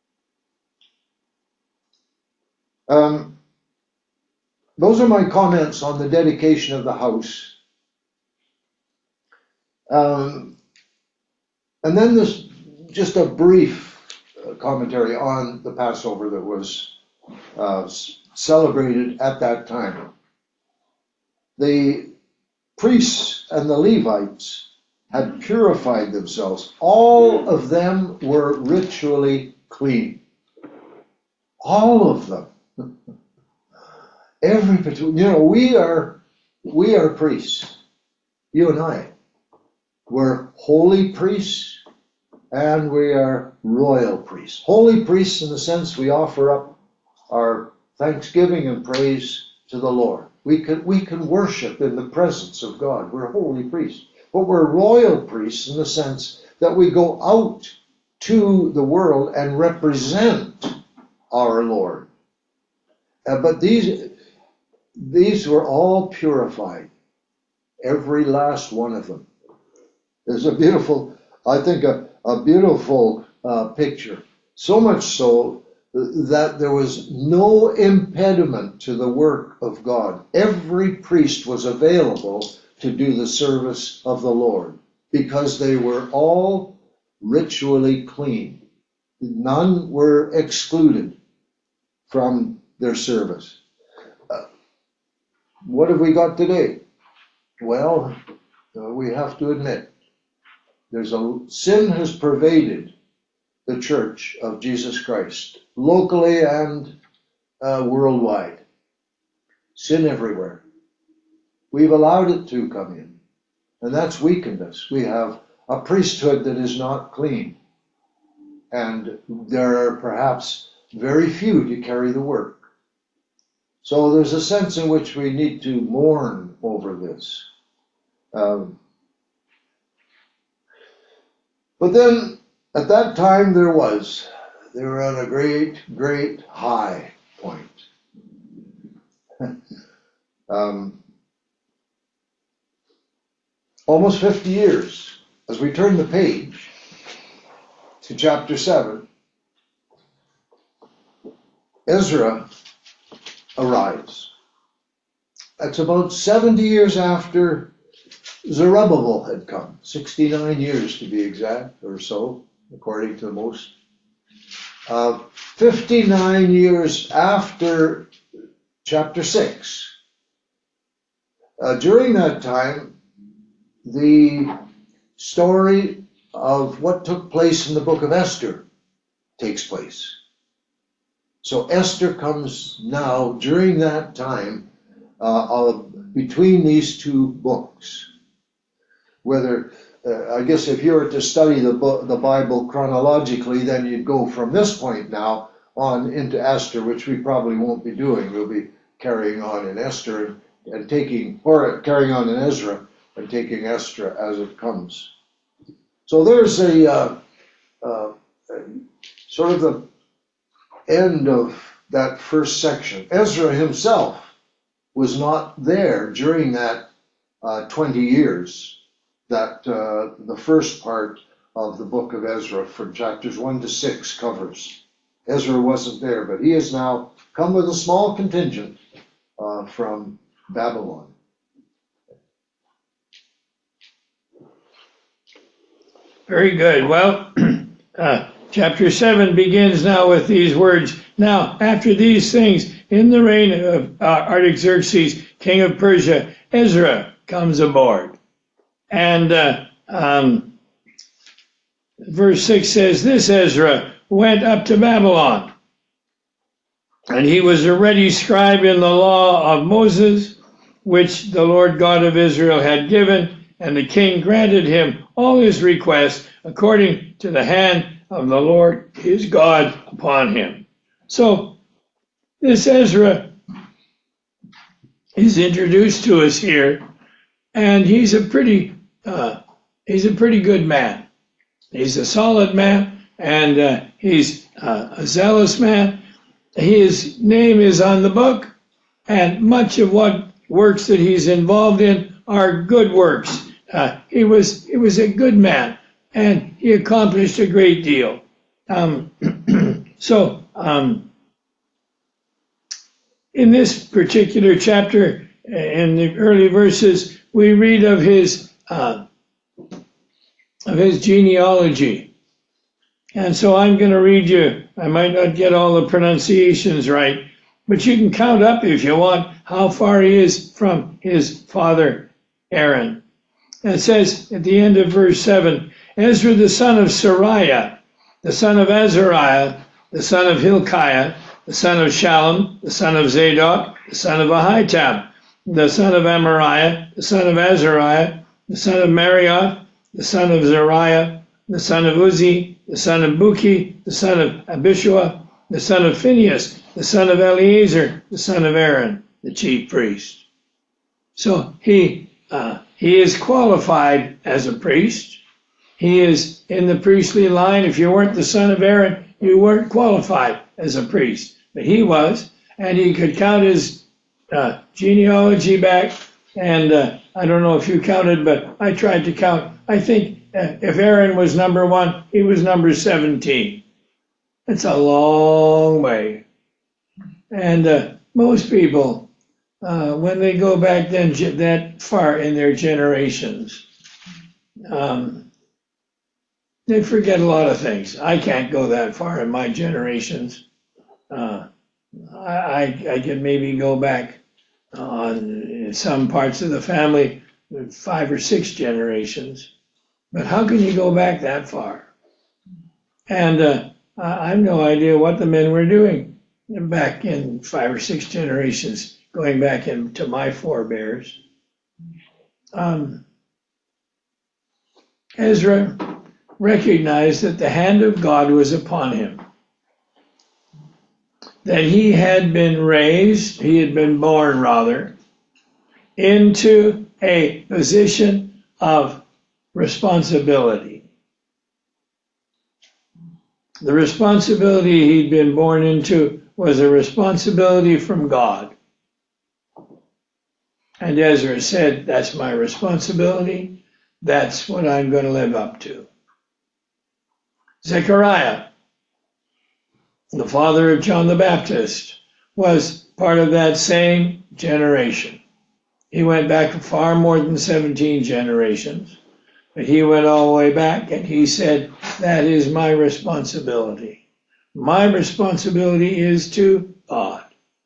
Um, those are my comments on the dedication of the house. Um, and then this, just a brief commentary on the Passover that was uh, celebrated at that time. The priests and the Levites had purified themselves. All of them were ritually clean. All of them. Every, you know, we are, we are priests. You and I. We're holy priests and we are royal priests. Holy priests in the sense we offer up our thanksgiving and praise to the Lord. We can, we can worship in the presence of God. We're holy priests. But we're royal priests in the sense that we go out to the world and represent our Lord. Uh, but these, these were all purified. Every last one of them. There's a beautiful, I think, a, a beautiful uh, picture. So much so that there was no impediment to the work of God. Every priest was available to do the service of the Lord because they were all ritually clean. None were excluded from their service. Uh, what have we got today? Well, uh, we have to admit, there's a sin has pervaded the Church of Jesus Christ, locally and uh, worldwide. Sin everywhere. We've allowed it to come in, and that's weakened us. We have a priesthood that is not clean, and there are perhaps very few to carry the work. So there's a sense in which we need to mourn over this. Um, but then, at that time, there was, they were on a great, great high point. um, almost fifty years, as we turn the page to chapter seven, Ezra arrives. That's about seventy years after Zerubbabel had come, sixty-nine years to be exact, or so, according to most. Uh, fifty-nine years after chapter six. Uh, during that time, the story of what took place in the book of Esther takes place. So Esther comes now, during that time, uh, of, between these two books. Whether, uh, I guess if you were to study the book, the Bible chronologically, then you'd go from this point now on into Esther, which we probably won't be doing. We'll be carrying on in Esther and, and taking, or carrying on in Ezra and taking Esther as it comes. So there's a, uh, uh, sort of the end of that first section. Ezra himself was not there during that uh, twenty years that uh, the first part of the book of Ezra from chapters one to six covers. Ezra wasn't there, but he has now come with a small contingent uh, from Babylon. Very good. Well, uh, chapter seven begins now with these words. Now, after these things, in the reign of uh, Artaxerxes, king of Persia, Ezra comes aboard. And uh, um, verse six says, this Ezra went up to Babylon, and he was a ready scribe in the law of Moses, which the Lord God of Israel had given, and the king granted him all his requests according to the hand of the Lord his God upon him. So this Ezra is introduced to us here, and he's a pretty uh, he's a pretty good man. He's a solid man, and uh, he's uh, a zealous man. His name is on the book, and much of what works that he's involved in are good works. Uh, he was he was a good man, and he accomplished a great deal. Um, so um, in this particular chapter, in the early verses, we read of his uh, of his genealogy. And so I'm going to read you, I might not get all the pronunciations right, but you can count up if you want how far he is from his father Aaron. And it says at the end of verse seven, Ezra the son of Sariah, the son of Azariah, the son of Hilkiah, the son of Shallum, the son of Zadok, the son of Ahitub, the son of Amariah, the son of Azariah, the son of Marioth, the son of Zariah, the son of Uzzi, the son of Buki, the son of Abishua, the son of Phinehas, the son of Eleazar, the son of Aaron, the chief priest. So he uh, he is qualified as a priest. He is in the priestly line. If you weren't the son of Aaron, you weren't qualified as a priest. But he was, and he could count his uh, genealogy back. And uh, I don't know if you counted, but I tried to count. I think uh, if Aaron was number one, he was number seventeen. It's a long way. And uh, most people, uh, when they go back then that far in their generations, um, they forget a lot of things. I can't go that far in my generations. Uh, I, I, I can maybe go back on some parts of the family five or six generations. But how can you go back that far? And uh, I have no idea what the men were doing back in five or six generations, going back into my forebears. Um, Ezra recognized that the hand of God was upon him. that he had been raised, he had been born rather, into a position of responsibility. The responsibility he'd been born into was a responsibility from God. And Ezra said, that's my responsibility. That's what I'm going to live up to. Zechariah, the father of John the Baptist, was part of that same generation. He went back far more than seventeen generations, but he went all the way back and he said, that is my responsibility. My responsibility is to God.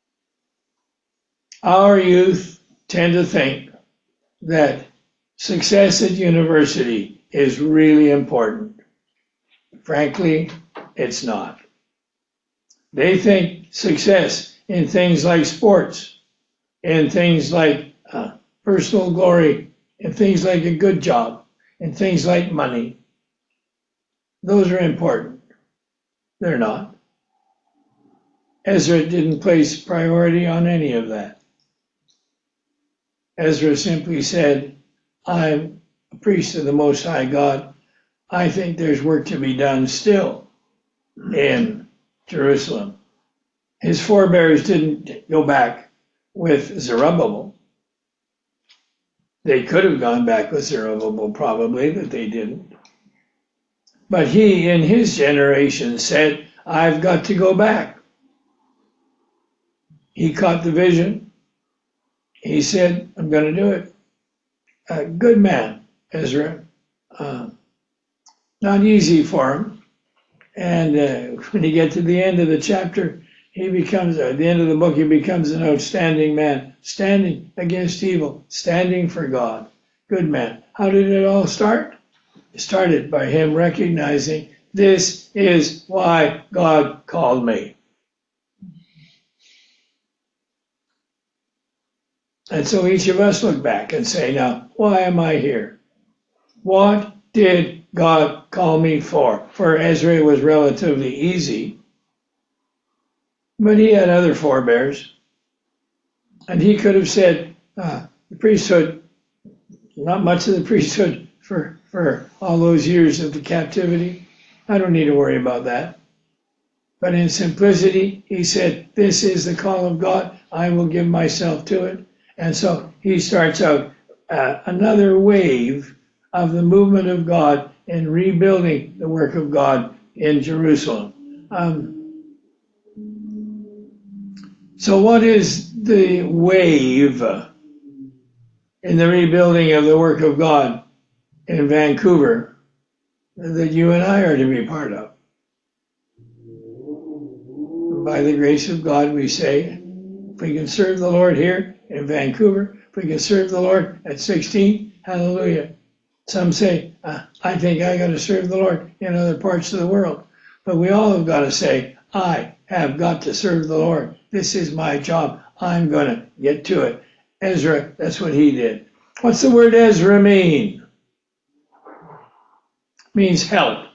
Our youth tend to think that success at university is really important. Frankly, it's not. They think success in things like sports, in things like uh, personal glory, in things like a good job, in things like money, those are important. They're not. Ezra didn't place priority on any of that. Ezra simply said, I'm a priest of the Most High God. I think there's work to be done still in Jerusalem. His forebears didn't go back with Zerubbabel. They could have gone back with Zerubbabel probably, but they didn't. But he, in his generation, said, I've got to go back. He caught the vision. He said, I'm going to do it. A good man, Ezra. Uh, not easy for him. And uh, when you get to the end of the chapter, he becomes, at the end of the book, he becomes an outstanding man, standing against evil, standing for God. Good man. How did it all start? It started by him recognizing, this is why God called me. And so each of us look back and say, now, why am I here? What did God call me for? For Ezra, it was relatively easy, but he had other forebears. And he could have said, ah, the priesthood, not much of the priesthood for, for all those years of the captivity. I don't need to worry about that. But in simplicity, he said, this is the call of God. I will give myself to it. And so he starts out uh, another wave of the movement of God in rebuilding the work of God in Jerusalem. Um, so what is the wave in the rebuilding of the work of God in Vancouver that you and I are to be part of? By the grace of God, we say, if we can serve the Lord here in Vancouver, if we can serve the Lord at sixteen, hallelujah. Some say, uh, I think I got to serve the Lord in other parts of the world. But we all have got to say, I have got to serve the Lord. This is my job. I'm going to get to it. Ezra, that's what he did. What's the word Ezra mean? It means help.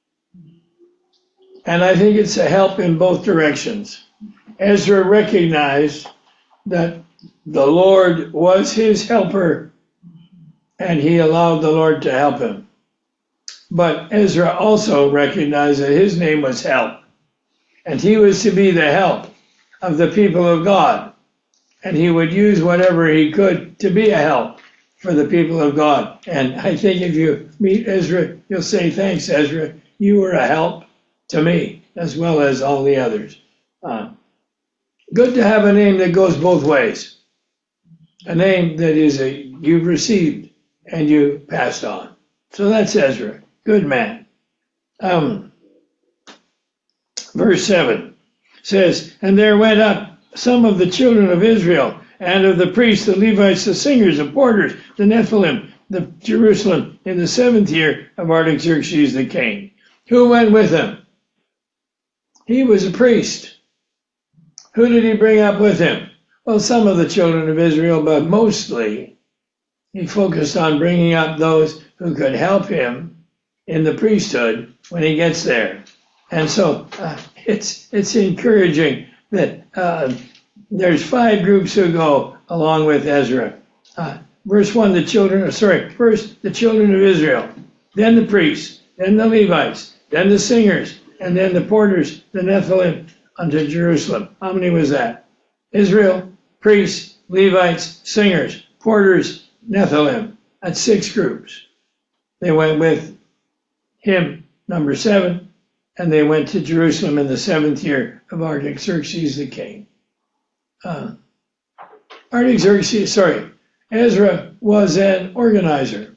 And I think it's a help in both directions. Ezra recognized that the Lord was his helper, and he allowed the Lord to help him. But Ezra also recognized that his name was help, and he was to be the help of the people of God, and he would use whatever he could to be a help for the people of God. And I think if you meet Ezra, you'll say, thanks, Ezra, you were a help to me, as well as all the others. Uh, good to have a name that goes both ways. A name that is a you've received and you passed on. So that's Ezra. Good man. Um, verse seven says, and there went up some of the children of Israel and of the priests, the Levites, the singers, the porters, the Nephilim, the Jerusalem in the seventh year of Artaxerxes the king. Who went with him? He was a priest. Who did he bring up with him? Well, some of the children of Israel, but mostly he focused on bringing up those who could help him in the priesthood when he gets there. And so uh, it's it's encouraging that uh, there's five groups who go along with Ezra. Uh, verse one, the children, sorry, first the children of Israel, then the priests, then the Levites, then the singers, and then the porters, the Nephilim, unto Jerusalem. How many was that? Israel, priests, Levites, singers, porters, Nephilim. That's six groups. They went with him, number seven, and they went to Jerusalem in the seventh year of Artaxerxes the king. Uh, Artaxerxes, sorry, Ezra was an organizer.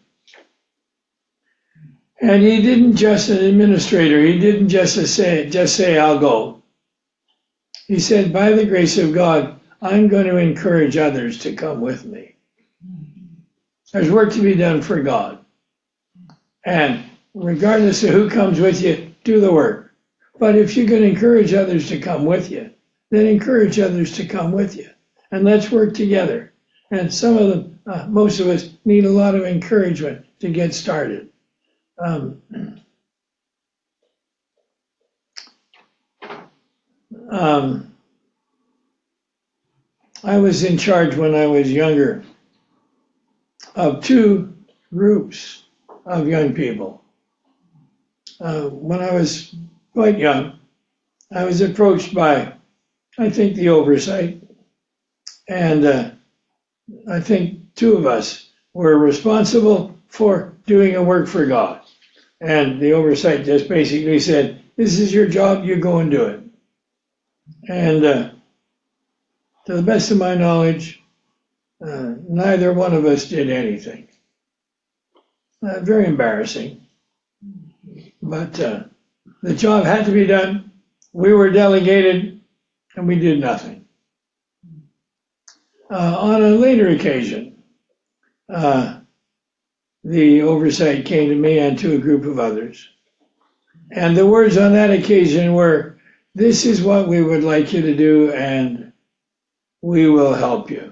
And he didn't just an administrator, he didn't just say, just say, I'll go. He said, by the grace of God, I'm going to encourage others to come with me. There's work to be done for God. And regardless of who comes with you, do the work. But if you can encourage others to come with you, then encourage others to come with you. And let's work together. And some of them, uh, most of us, need a lot of encouragement to get started. Um, um, I was in charge when I was younger of two groups of young people. Uh, when I was quite young, I was approached by, I think, the oversight, and uh, I think two of us were responsible for doing a work for God. And the oversight just basically said, this is your job, you go and do it. And uh, to the best of my knowledge, uh, neither one of us did anything. Uh, very embarrassing. But uh, the job had to be done. We were delegated, and we did nothing. Uh, on a later occasion, uh, the oversight came to me and to a group of others. And the words on that occasion were, this is what we would like you to do, and we will help you.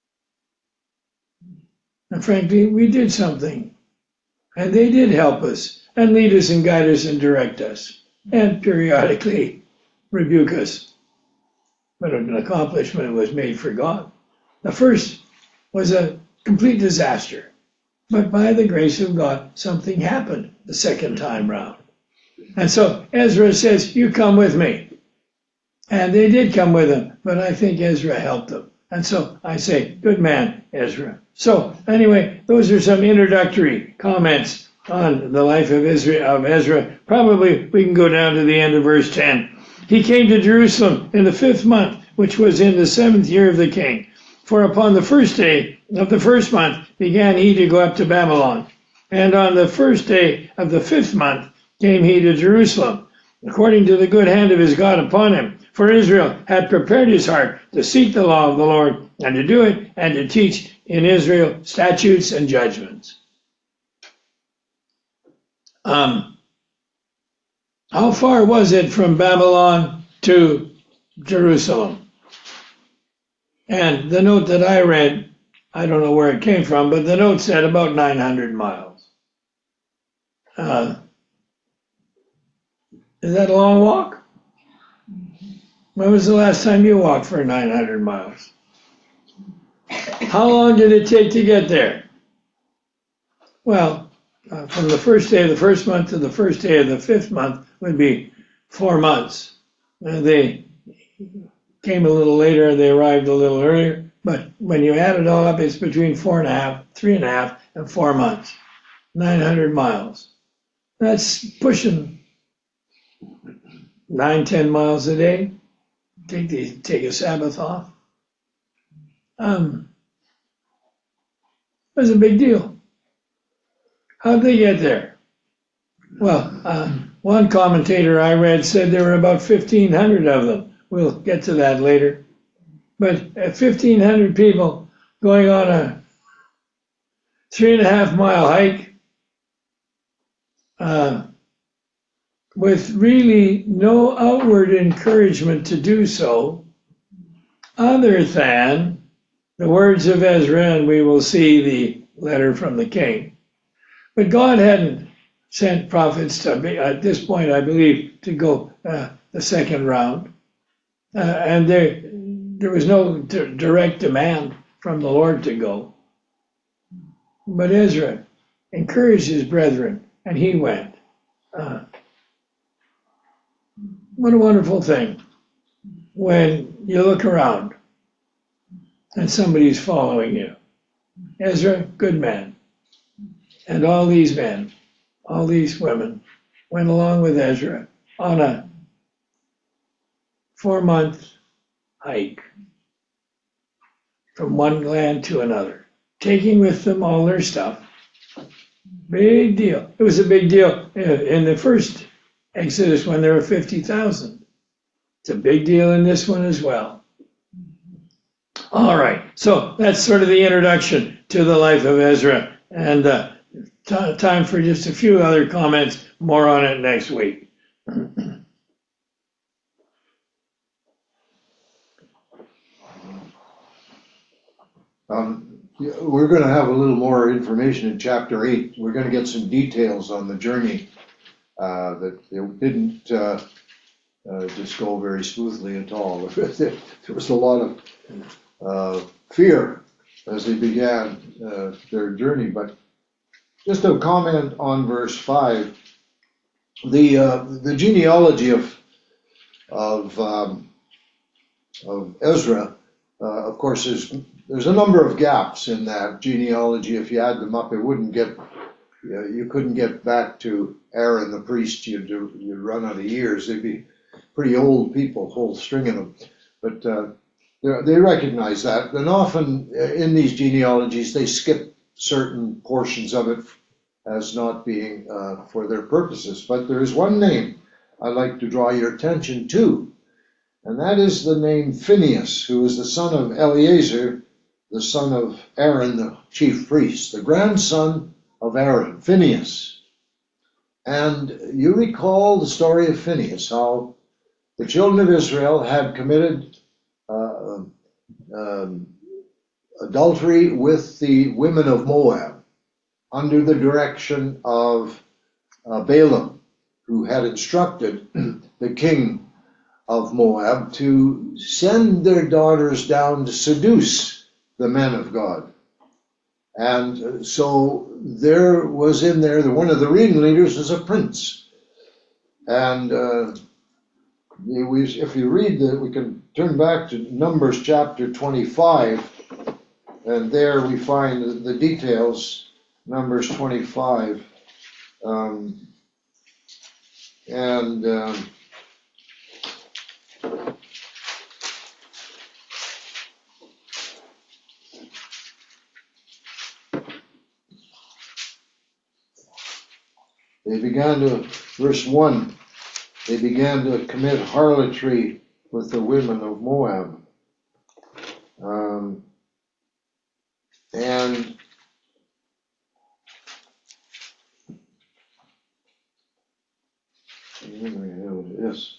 And frankly, we did something. And they did help us and lead us and guide us and direct us and periodically rebuke us. But an accomplishment was made for God. The first was a complete disaster. But by the grace of God, something happened the second time round. And so Ezra says, you come with me. And they did come with him, but I think Ezra helped them. And so I say, good man, Ezra. So anyway, those are some introductory comments on the life of Ezra. Of Ezra. Probably we can go down to the end of verse ten. He came to Jerusalem in the fifth month, which was in the seventh year of the king. For upon the first day of the first month began he to go up to Babylon. And on the first day of the fifth month came he to Jerusalem, according to the good hand of his God upon him. For Israel had prepared his heart to seek the law of the Lord, and to do it, and to teach in Israel statutes and judgments. Um, how far was it from Babylon to Jerusalem? And the note that I read, I don't know where it came from, but the note said about nine hundred miles. Uh, is that a long walk? When was the last time you walked for nine hundred miles? How long did it take to get there? Well, uh, from the first day of the first month to the first day of the fifth month would be four months. Uh, they came a little later and they arrived a little earlier, but when you add it all up, it's between four and a half, three and a half, and four months. nine hundred miles. That's pushing nine, ten miles a day. Take the, take a Sabbath off. Um, it was a big deal. How'd they get there? Well, uh, one commentator I read said there were about fifteen hundred of them. We'll get to that later. But uh, fifteen hundred people going on a three and a half mile hike uh, with really no outward encouragement to do so, other than the words of Ezra, and we will see the letter from the king. But God hadn't sent prophets to be, at this point, I believe, to go uh, the second round. Uh, and there, there was no d- direct demand from the Lord to go. But Ezra encouraged his brethren, and he went. Uh, what a wonderful thing when you look around and somebody's following you. Ezra, good man. And all these men, all these women went along with Ezra on a four month hike from one land to another, taking with them all their stuff. Big deal. It was a big deal in the first Exodus when there were fifty thousand. It's a big deal in this one as well. All right, so that's sort of the introduction to the life of Ezra, and uh, t- time for just a few other comments, more on it next week. Um, yeah, we're gonna have a little more information in chapter eight. We're gonna get some details on the journey, uh, that it didn't, uh, uh, just go very smoothly at all. There was a lot of, uh, fear as they began, uh, their journey, but just a comment on verse five. The, uh, the genealogy of, of, um, of Ezra, uh, of course, is there's a number of gaps in that genealogy. If you add them up, it wouldn't get, you know, you couldn't get back to Aaron the priest. You'd, you'd run out of years. They'd be pretty old people, whole string of them. But uh, they recognize that. And often in these genealogies, they skip certain portions of it as not being uh, for their purposes. But there is one name I'd like to draw your attention to, and that is the name Phinehas, who is the son of Eleazar, the son of Aaron, the chief priest, the grandson of Aaron, Phinehas. And you recall the story of Phinehas, how the children of Israel had committed uh, um, adultery with the women of Moab under the direction of uh, Balaam, who had instructed the king of Moab to send their daughters down to seduce the men of God. And so there was in there, one of the ringleaders was a prince. And uh, if you read that, we can turn back to Numbers chapter twenty-five, and there we find the details, Numbers twenty-five. Um, and um, they began to, verse one, they began to commit harlotry with the women of Moab. Um, and yes.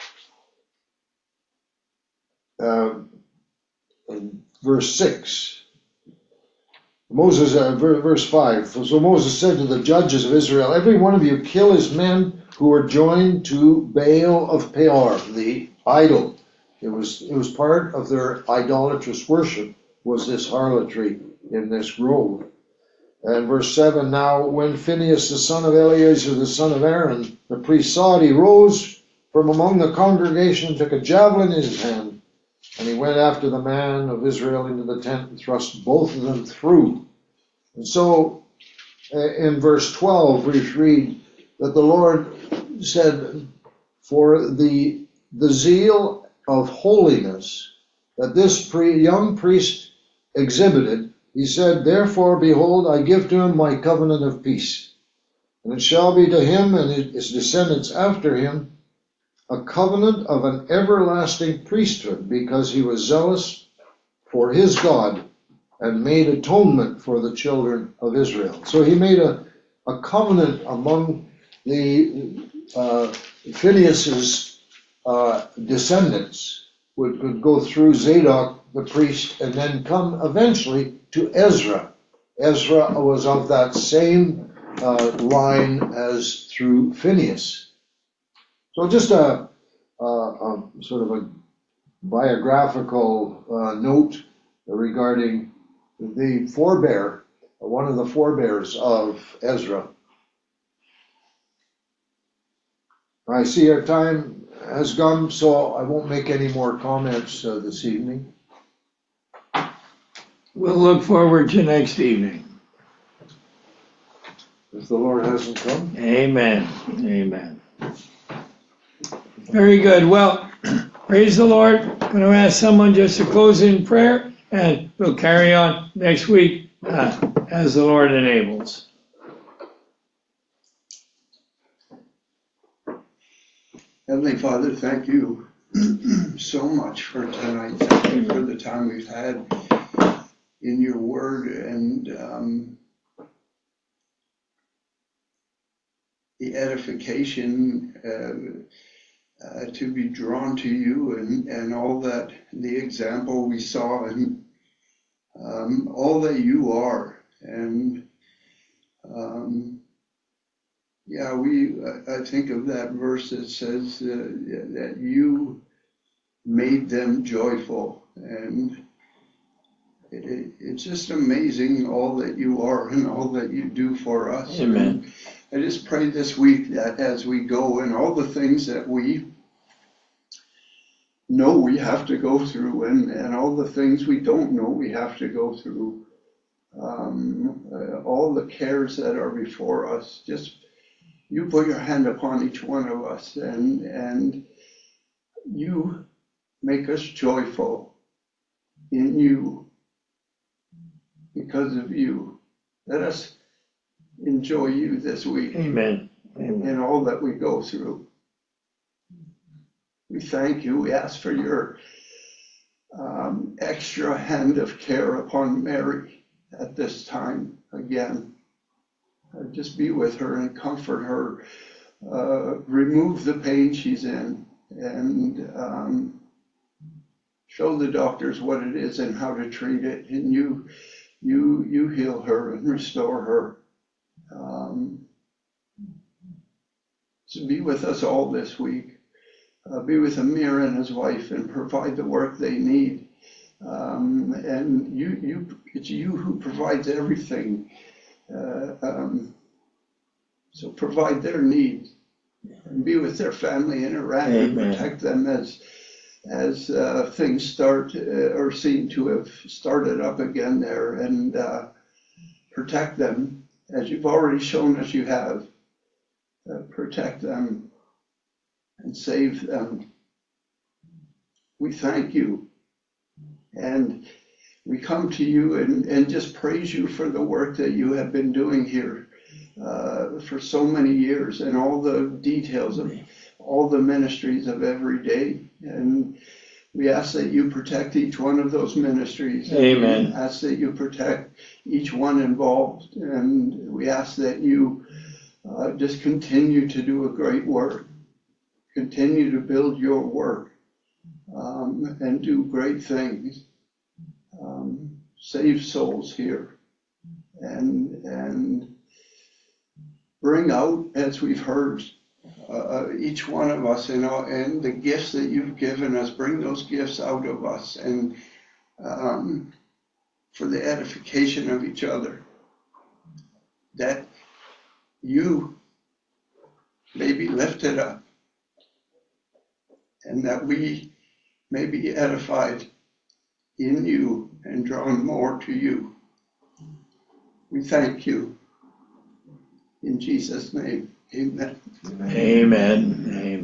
Uh, verse six. Moses, uh, verse five, so Moses said to the judges of Israel, every one of you kill his men who are joined to Baal of Peor, the idol. It was, it was part of their idolatrous worship, was this harlotry in this grove. And verse seven, now when Phinehas, the son of Eleazar, the son of Aaron, the priest saw it, he rose from among the congregation and took a javelin in his hand. And he went after the man of Israel into the tent and thrust both of them through. And so uh, in verse twelve, we read that the Lord said, for the, the zeal of holiness that this pre, young priest exhibited, he said, therefore, behold, I give to him my covenant of peace. And it shall be to him and his descendants after him a covenant of an everlasting priesthood, because he was zealous for his God and made atonement for the children of Israel. So he made a, a covenant among the uh, Phinehas's uh, descendants, would, would go through Zadok the priest and then come eventually to Ezra. Ezra was of that same uh, line as through Phinehas. So just a, a, a sort of a biographical uh, note regarding the forebear, one of the forebears of Ezra. I see our time has come, so I won't make any more comments uh, this evening. We'll look forward to next evening. If the Lord hasn't come. Amen. Amen. Very good. Well, praise the Lord. I'm going to ask someone just to close in prayer, and we'll carry on next week uh, as the Lord enables. Heavenly Father, thank you so much for tonight. Thank you for the time we've had in your word and um, the edification uh, uh, to be drawn to you and, and all that, the example we saw and um, all that you are. And um, yeah, we, I think of that verse that says uh, that you made them joyful. And it, it's just amazing all that you are and all that you do for us. Amen. And I just pray this week that as we go and all the things that we know we have to go through and, and all the things we don't know we have to go through, um, uh, all the cares that are before us, just you put your hand upon each one of us and, and you make us joyful in you because of you. Let us enjoy you this week. Amen. Amen. In all that we go through. We thank you. We ask for your um, extra hand of care upon Mary at this time again. Uh, just be with her and comfort her. Uh, remove the pain she's in and um, show the doctors what it is and how to treat it. And you, you, you heal her and restore her. Um, so be with us all this week. Uh, be with Amir and his wife and provide the work they need. Um, and you, you, it's you who provides everything. Uh, um, so provide their needs and be with their family in Iraq and protect them as as uh, things start uh, or seem to have started up again there, and uh, protect them as you've already shown us you have. Uh, protect them and save them. We thank you. And we come to you and, and just praise you for the work that you have been doing here uh, for so many years and all the details of all the ministries of every day. And we ask that you protect each one of those ministries. Amen. We ask that you protect each one involved. And we ask that you uh, just continue to do a great work. Continue to build your work um, and do great things. Um, save souls here and and bring out, as we've heard, uh, each one of us, you know, and the gifts that you've given us, bring those gifts out of us and um, for the edification of each other, that you may be lifted up and that we may be edified in you and drawn more to you. We thank you. In Jesus' name, amen. Amen. Amen.